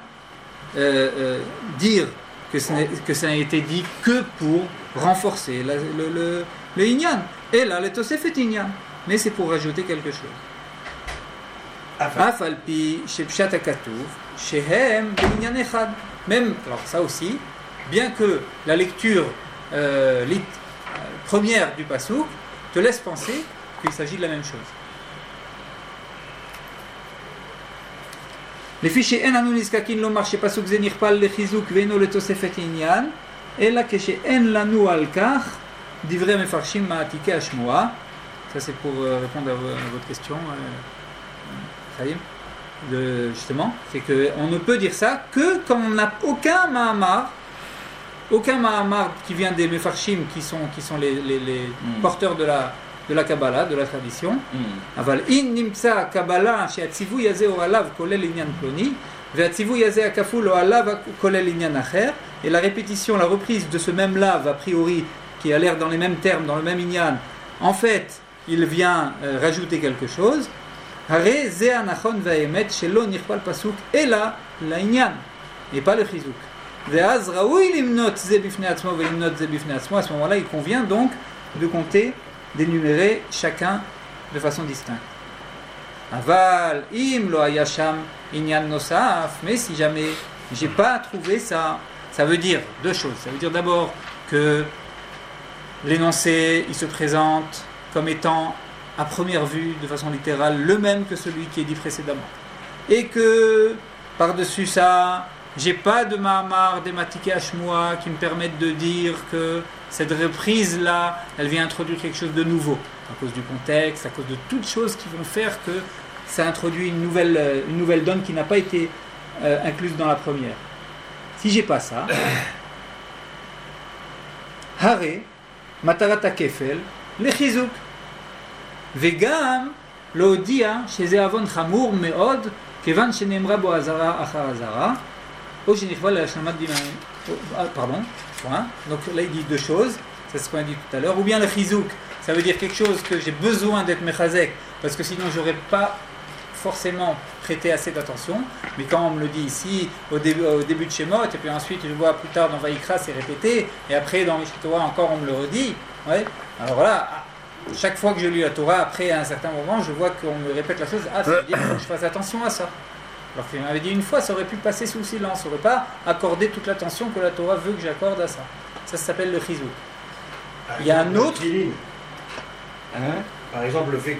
dire que ça n'a été dit que pour renforcer le inyan. Et là, le tosefet inyan. Mais c'est pour rajouter quelque chose. Afalpi shepshat akatuv shehem b'inyan echad. Même, alors ça aussi, bien que la lecture première du pasouk te laisse penser qu'il s'agit de la même chose. Les fichiers en anuniskakin lo marche pasuk zenir pal le chizuk veno le tosefet inyan ela keshe en lanu al kach divrei mefarshim ma'atike ashmoa. Ça c'est pour répondre à votre question, Saïm. Justement, c'est qu'on ne peut dire ça que quand on n'a aucun mahamar qui vient des mefarshim qui sont les porteurs de la Kabbalah, de la tradition. Aval in nimtsa Kabbalah she'atzivu yazeh o alav kolel inyan ploni ve'atzivu yazeh akaful o alav kolel inyan acher. Et la répétition, la reprise de ce même lav a priori qui a l'air dans les mêmes termes, dans le même inyan, en fait, il vient rajouter quelque chose. Hare ze anachon ve'emet shelo nirpal pasuk ela la inyan et pas le chizouk. À ce moment-là, il convient donc de compter, d'énumérer chacun de façon distincte. Aval im lo hayasham inyan nosaf, mais si jamais j'ai pas trouvé ça, Ça veut dire deux choses. Ça veut dire d'abord que l'énoncé, il se présente comme étant, à première vue, de façon littérale, le même que celui qui est dit précédemment. Et que, par-dessus ça, j'ai pas de Mahamar, des Matike Hashmoa qui me permettent de dire que cette reprise-là, elle vient introduire quelque chose de nouveau, à cause du contexte, à cause de toutes choses qui vont faire que ça introduit une nouvelle donne qui n'a pas été incluse dans la première. Si j'ai pas ça, Hare, Matarat HaKefel, Lechizuk, Vegam, Lodia, Sheze Avon Chamour, Meod, Kevan Shenemra Bo Azara Achar Azara, pardon, point. Donc là il dit deux choses, c'est ce qu'on a dit tout à l'heure, ou bien le chizouk, ça veut dire quelque chose que j'ai besoin d'être mechazek, parce que sinon j'aurais pas forcément prêté assez d'attention, mais quand on me le dit ici, au début de Shemot, et puis ensuite je vois plus tard dans Vaïkra c'est répété, et après dans Mishneh Torah encore on me le redit, ouais. Alors voilà, chaque fois que je lis la Torah, après à un certain moment, je vois qu'on me répète la chose, ça veut dire qu'il faut que je fasse attention à ça. Alors qu'il m'avait dit une fois, ça aurait pu passer sous silence, ça n'aurait pas accordé toute l'attention que la Torah veut que j'accorde à ça. Ça s'appelle le chizouk. Il y a un autre... Par exemple, le fait